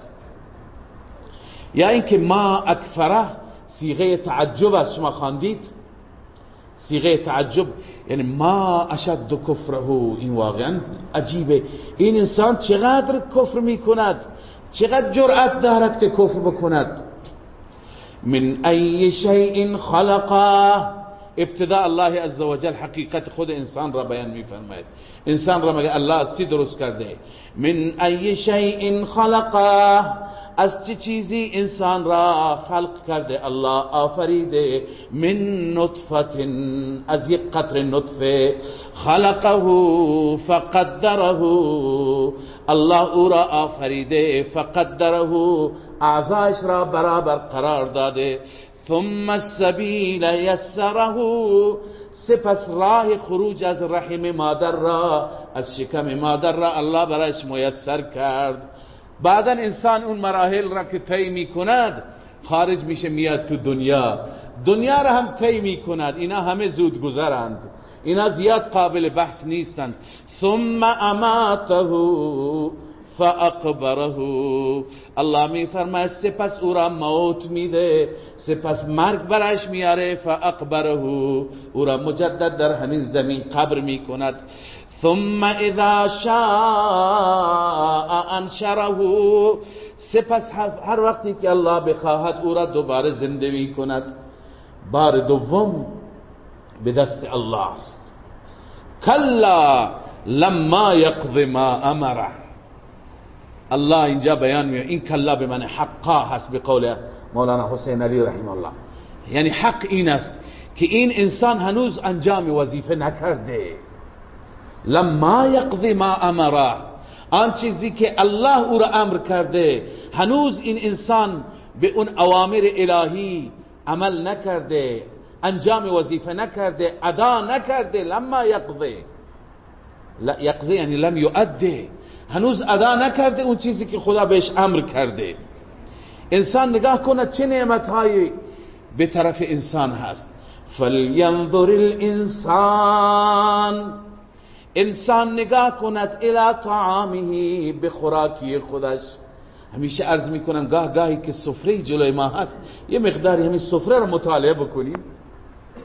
یا اینکه ما اکفره صیغه تعجب است، شما خواندید صیغه تعجب، یعنی ما اشد کفره. این واقعا عجیبه، این انسان چقدر کفر میکند، چقدر جرأت دارد که کفر بکند. من ای شیء خلقه، ابتدا الله عزوجل حقیقت خود انسان را بیان میفرماید. انسان را مگه الله از چی درست کرده؟ من ای شیء خلقه، از چه چیزی انسان را خلق کرده؟ الله آفریده. من نطفه، از یک قطره نطفه. خلقه فقدره، الله او را آفریده. فقدره، اعضایش را برابر قرار داده. ثم السبیل یسره، سپس راه خروج از رحم مادر را، از شکم مادر را الله برایش میسر کرد. بعدا انسان اون مراحل را که طی می کند خارج میشه، میاد تو دنیا، دنیا را هم طی می کند. اینا همه زود گذرند، اینا زیاد قابل بحث نیستند. ثم اماته فاقبره، الله می فرماید سپس او را موت میده، سپس مرگ برایش میاره. فاقبره، او را مجدد در همین زمین قبر می کند. ثم اذا شاء انشره، سپس هر وقتی که الله بخواهد او را دوباره زنده می کند. بار دوم به دست الله است. کلا لما یقضی ما امره، الله اینجا بیان می‌کنه این کلا به معنی حقا هست، به قول مولانا حسین علی رحمه الله. یعنی حق این است که این انسان هنوز انجام وظیفه نکرده. لما یقضی ما امره، آن چیزی که الله او را امر کرده هنوز این انسان به اون اوامر الهی عمل نکرده، انجام وظیفه نکرده، ادا نکرده. لما یقضی، یقضی یعنی لم یؤدی، هنوز ادا نکرده اون چیزی که خدا بهش امر کرده. انسان نگاه کنه چه نعمتهایی به طرف انسان هست. فلینظر الانسان، انسان نگاه کند الی طعامه، به خوراکی خودش. همیشه عرض میکنم گاه گاهی که سفره جلوی ما هست، یه مقداری همین سفره رو مطالعه بکنیم.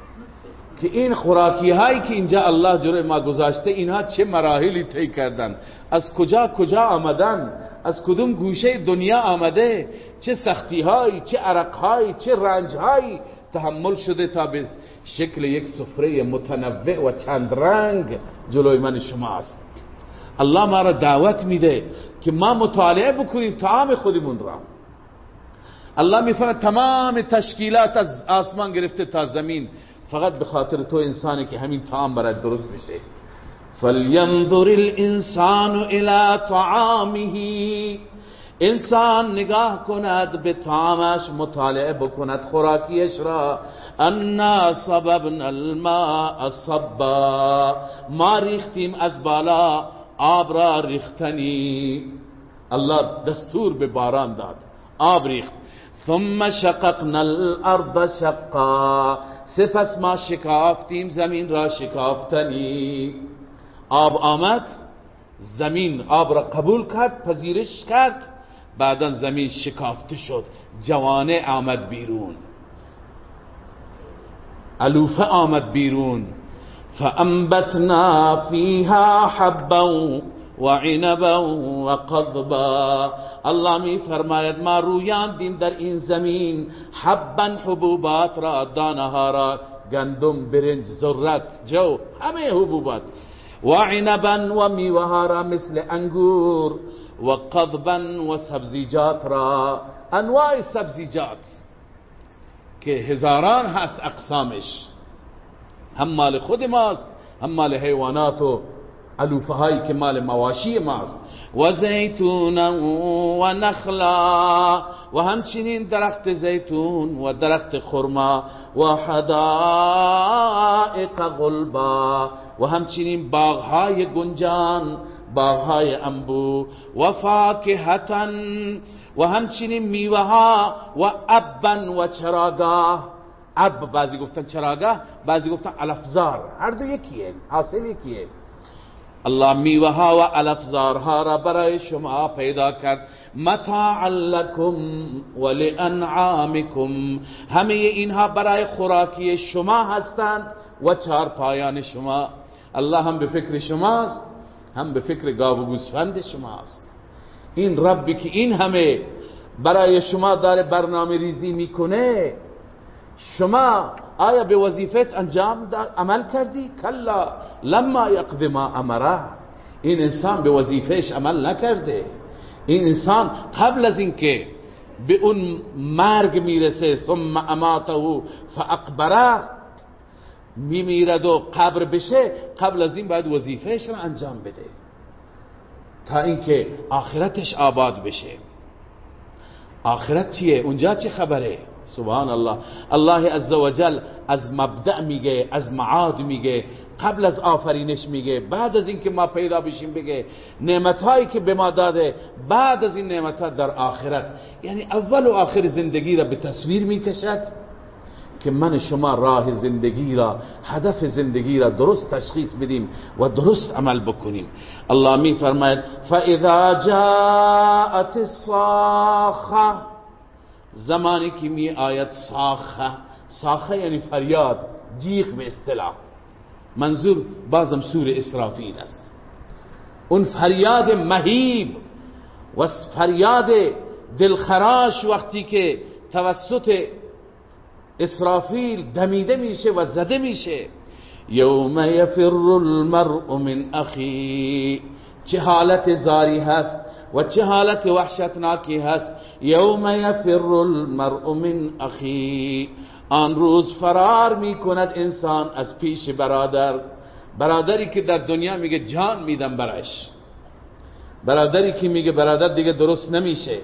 که این خوراکی هایی که اینجا الله جلوی ما گذاشته اینها چه مراحلی طی کردن، از کجا کجا آمدن، از کدوم گوشه دنیا آمده، چه سختی هایی، چه عرق هایی، چه رنج هایی تحمل شده تا به شکل یک سفره متنوع و چند رنگ جلوی من شما است. الله ما را دعوت میده که ما مطالعه بکنیم طعام خودمون را. الله میفرماید تمام تشکیلات از آسمان گرفته تا زمین فقط به خاطر تو انسانی که همین طعام برای درست بشه. فلینظر الانسان الی طعامه، انسان نگاه کند به طعامش، مطالعه بکند خوراکیش را. انا صببنا الماء صبا، ما ریختیم از بالا آب را ریختنی. الله دستور به باران داد، آب ریخت. ثم شققنا الارض شقا، سپس ما شکافتیم زمین را شکافتنی. آب آمد، زمین آب را قبول کرد، پذیرش کرد، بعدا زمین شکافته شد، جوانه آمد بیرون، علوفه آمد بیرون. فانبتنا فیها حبا و عنبا و قضبا، الله می فرماید ما رویاندیم در این زمین حبا، حبوبات را، دانه ها را، گندم، برنج، ذرت، جو، همه حبوبات، و عنبا و میوه ها را مثل انگور، و قضبا و سبزیجات را، انواع سبزیجات که هزاران هست اقسامش، هم مال خود ماست هم مال حیوانات و علوفه هایی که مال مواشی ماست. و زیتونا و نخلا، و همچنین درخت زیتون و درخت خرما، و حدائق غلبا، و همچنین باغهای گنجان، باغهای انبو، و فاکهتا، و همچنین میوه ها، و ابا و چراگاه. اب بعضی گفتن چراگاه، بعضی گفتن الافزار، هر دو یکیه، حاصل یکیه. الله میوه ها و الافزارها را برای شما پیدا کرد. متاعا لکم و لانعامکم، همه اینها برای خوراکی شما هستند و چار پایان شما. الله هم به فکر شماست، هم به فکر گاو و گوسفند شماست. این ربی که این همه برای شما داره برنامه ریزی میکنه، شما آیا به وظیفت انجام عمل کردی؟ کلا لما یقضی ما امره. این انسان به وظیفهش عمل نکرده. این انسان قبل از اینکه به اون مرگ میرسه، ثم اماته فاقبره، میمیرد و قبر بشه، قبل از این باید وظیفهش را انجام بده تا اینکه آخرتش آباد بشه. آخرت چیه؟ اونجا چه خبره؟ سبحان الله. الله عزوجل از مبدأ میگه، از معاد میگه، قبل از آفرینش میگه، بعد از اینکه ما پیدا بشیم بگه نعمتهایی که به ما داده، بعد از این نعمتها در آخرت. یعنی اول و آخر زندگی را به تصویر میکشد که من شما راه زندگی را، هدف زندگی را درست تشخیص بدیم و درست عمل بکنیم. الله می فرماید فاذا جاءت الصاخه، زمانی که می آید صاخه، صاخه یعنی فریاد، جیغ به اصطلاح، منظور بازم سور اسرافیل است. اون فریاد مهیب و فریاد دلخراش وقتی که توسط اسرافیل دمیده میشه و زده میشه. یوم یفر المرء من اخی، چه حالت زاری هست و چه حالت وحشتناکی هست. یوم یفر المرء من اخی، آن روز فرار میکند انسان از پیش برادر. برادری که در دنیا میگه جان میدم برش، برادری که میگه برادر دیگه درست نمیشه،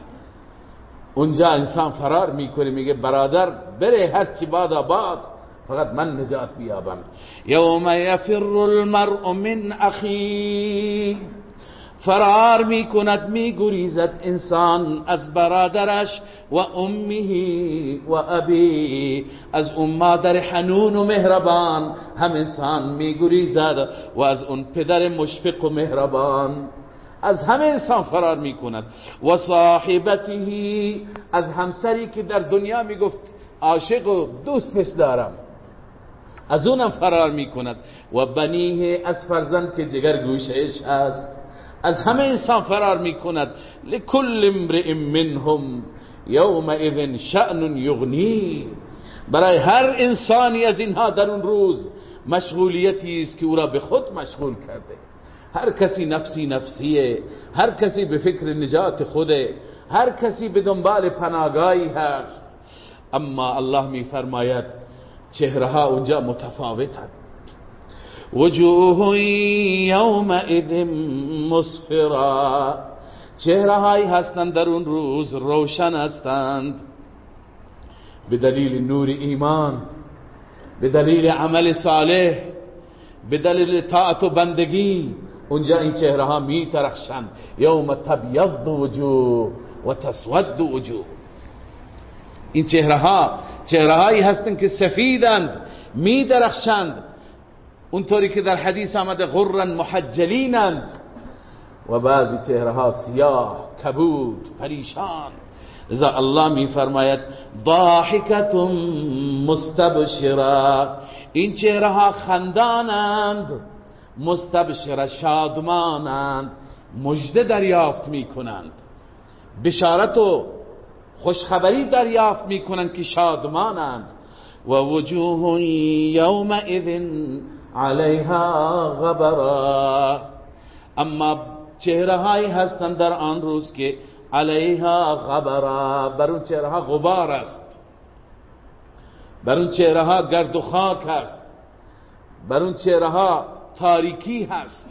اونجا انسان فرار میکنه، میگه برادر بره هر چی باد آباد، فقط من نجات بیابم. یوم یفر المرء من اخی، فرار میکند، میگریزد انسان از برادرش، و امه و ابی، از اون مادر حنون و مهربان هم انسان میگریزد، و از اون پدر مشفق و مهربان، از همه انسان فرار میکند. و صاحبته، از همسری که در دنیا میگفت عاشق و دوستش دارم، از اونم فرار میکند. و بنیه، از فرزند که جگر گوشهش هست، از همه انسان فرار میکند. لکل امرئ منهم یومئذ شأن یغنی، برای هر انسانی از اینها در اون روز مشغولیتی است که او را به خود مشغول کرده. هر کسی نفسی نفسیه، هر کسی به فکر نجات خوده، هر کسی به دنبال پناهگاهی هست. اما الله می فرماید چهره ها اونجا متفاوتند. وجوه یومئذ مسفرا، چهره هایی هستند در اون روز روشن هستند به دلیل نور ایمان، به دلیل عمل صالح، به دلیل طاعت و بندگی. اونجا این چهره ها می درخشند. یوم تبیض وجوه و تسود وجوه. این چهره ها چهره هایی هستند که سفیدند، می درخشند، اونطوری که در حدیث آمده غرا محجلینند. و بعضی چهره ها سیاه، کبود، پریشان. لذا الله می فرماید ضاحکت مستبشرا، این چهره ها خندانند، مستبشرا شادمانند، مژده دریافت می کنند، بشارت و خوشخبری دریافت می کنند که شادمانند. و وجوه یومئذ علیها غبرا، اما چهره هایی هستند در آن روز که علیها غبرا، بر اون چهره ها غبار است، بر اون چهره ها گرد و خاک است، بر اون چهره ها تاریکی هست.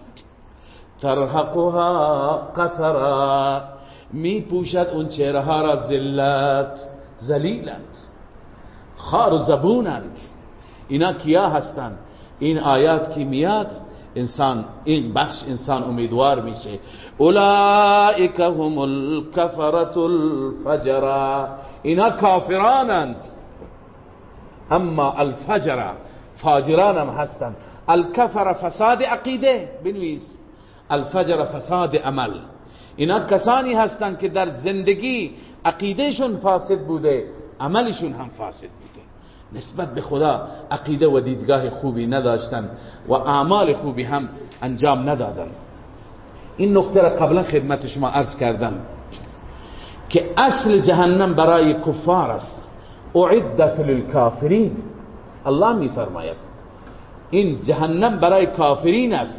ترهقها قترا، می پوشد اون چهره ها را ذلت، ذلیلند، خار و زبونند. اینا کیا هستند؟ این آیات که میاد انسان، این بخش انسان امیدوار میشه. اولئک هم الکفرة الفجرا، اینا کافرانند. اما الفجرا، فاجران هم هستند. الکفر فساد عقیده بنویس، الفجر فساد عمل. اینا کسانی هستند که در زندگی عقیدهشون فاسد بوده، عملشون هم فاسد بوده، نسبت به خدا عقیده و دیدگاه خوبی نداشتن و اعمال خوبی هم انجام ندادن. این نکته را قبلا خدمت شما عرض کردم که اصل جهنم برای کفار است. اعدت للکافرین، الله می فرماید این جهنم برای کافرین است.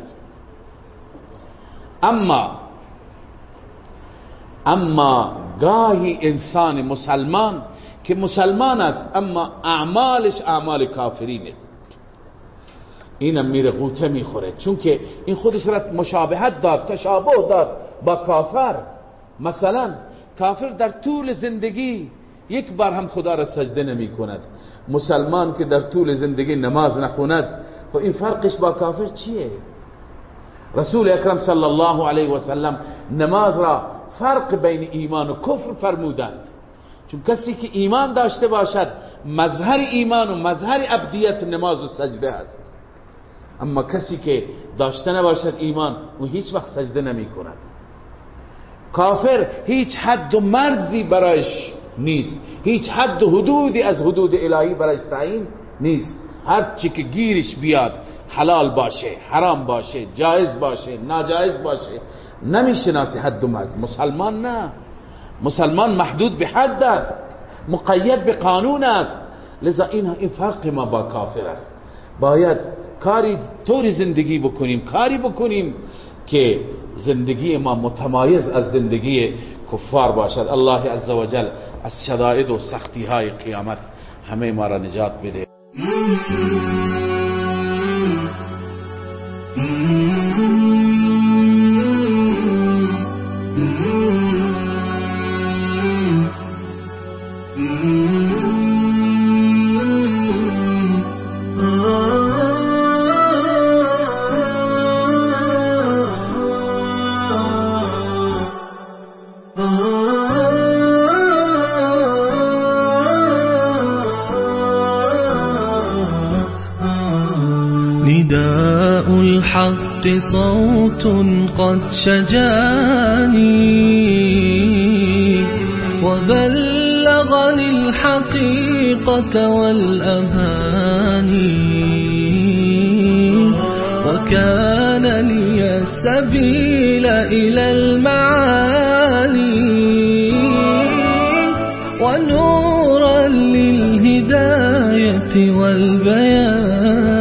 اما اما گاهی انسان مسلمان که مسلمان است اما اعمالش اعمال کافرینه، اینم میره غوطه میخوره، چون که این خودش را مشابهت داد، تشابه داد با کافر. مثلا کافر در طول زندگی یک بار هم خدا را سجده نمی کند. مسلمان که در طول زندگی نماز نخوند، خب این فرقش با کافر چیه؟ رسول اکرم صلی الله علیه و سلم نماز را فرق بین ایمان و کفر فرمودند، چون کسی که ایمان داشته باشد مظهر ایمان و مظهر عبدیت نماز و سجده است، اما کسی که داشته نباشد ایمان او هیچ وقت سجده نمی کند. کافر هیچ حد و مرزی برایش نیست، هیچ حد و حدودی از حدود الهی برایش تعیین نیست. هر چی که گیرش بیاد، حلال باشه، حرام باشه، جایز باشه، ناجایز باشه، نمیشناسی حد و مرز. مسلمان نه، مسلمان محدود به حد است، مقید به قانون است. لذا این این فرق ما با کافر است. باید کاری طوری زندگی بکنیم، کاری بکنیم که زندگی ما متمایز از زندگی کفار باشد. الله عزوجل از شدائد و سختی های قیامت همه ما را نجات بده. نداء الحق صوت قد شجاني وبلغني أراني الحقيقة والأماني وكان لي السبيل إلى المعالي ونورا للهداية والبيان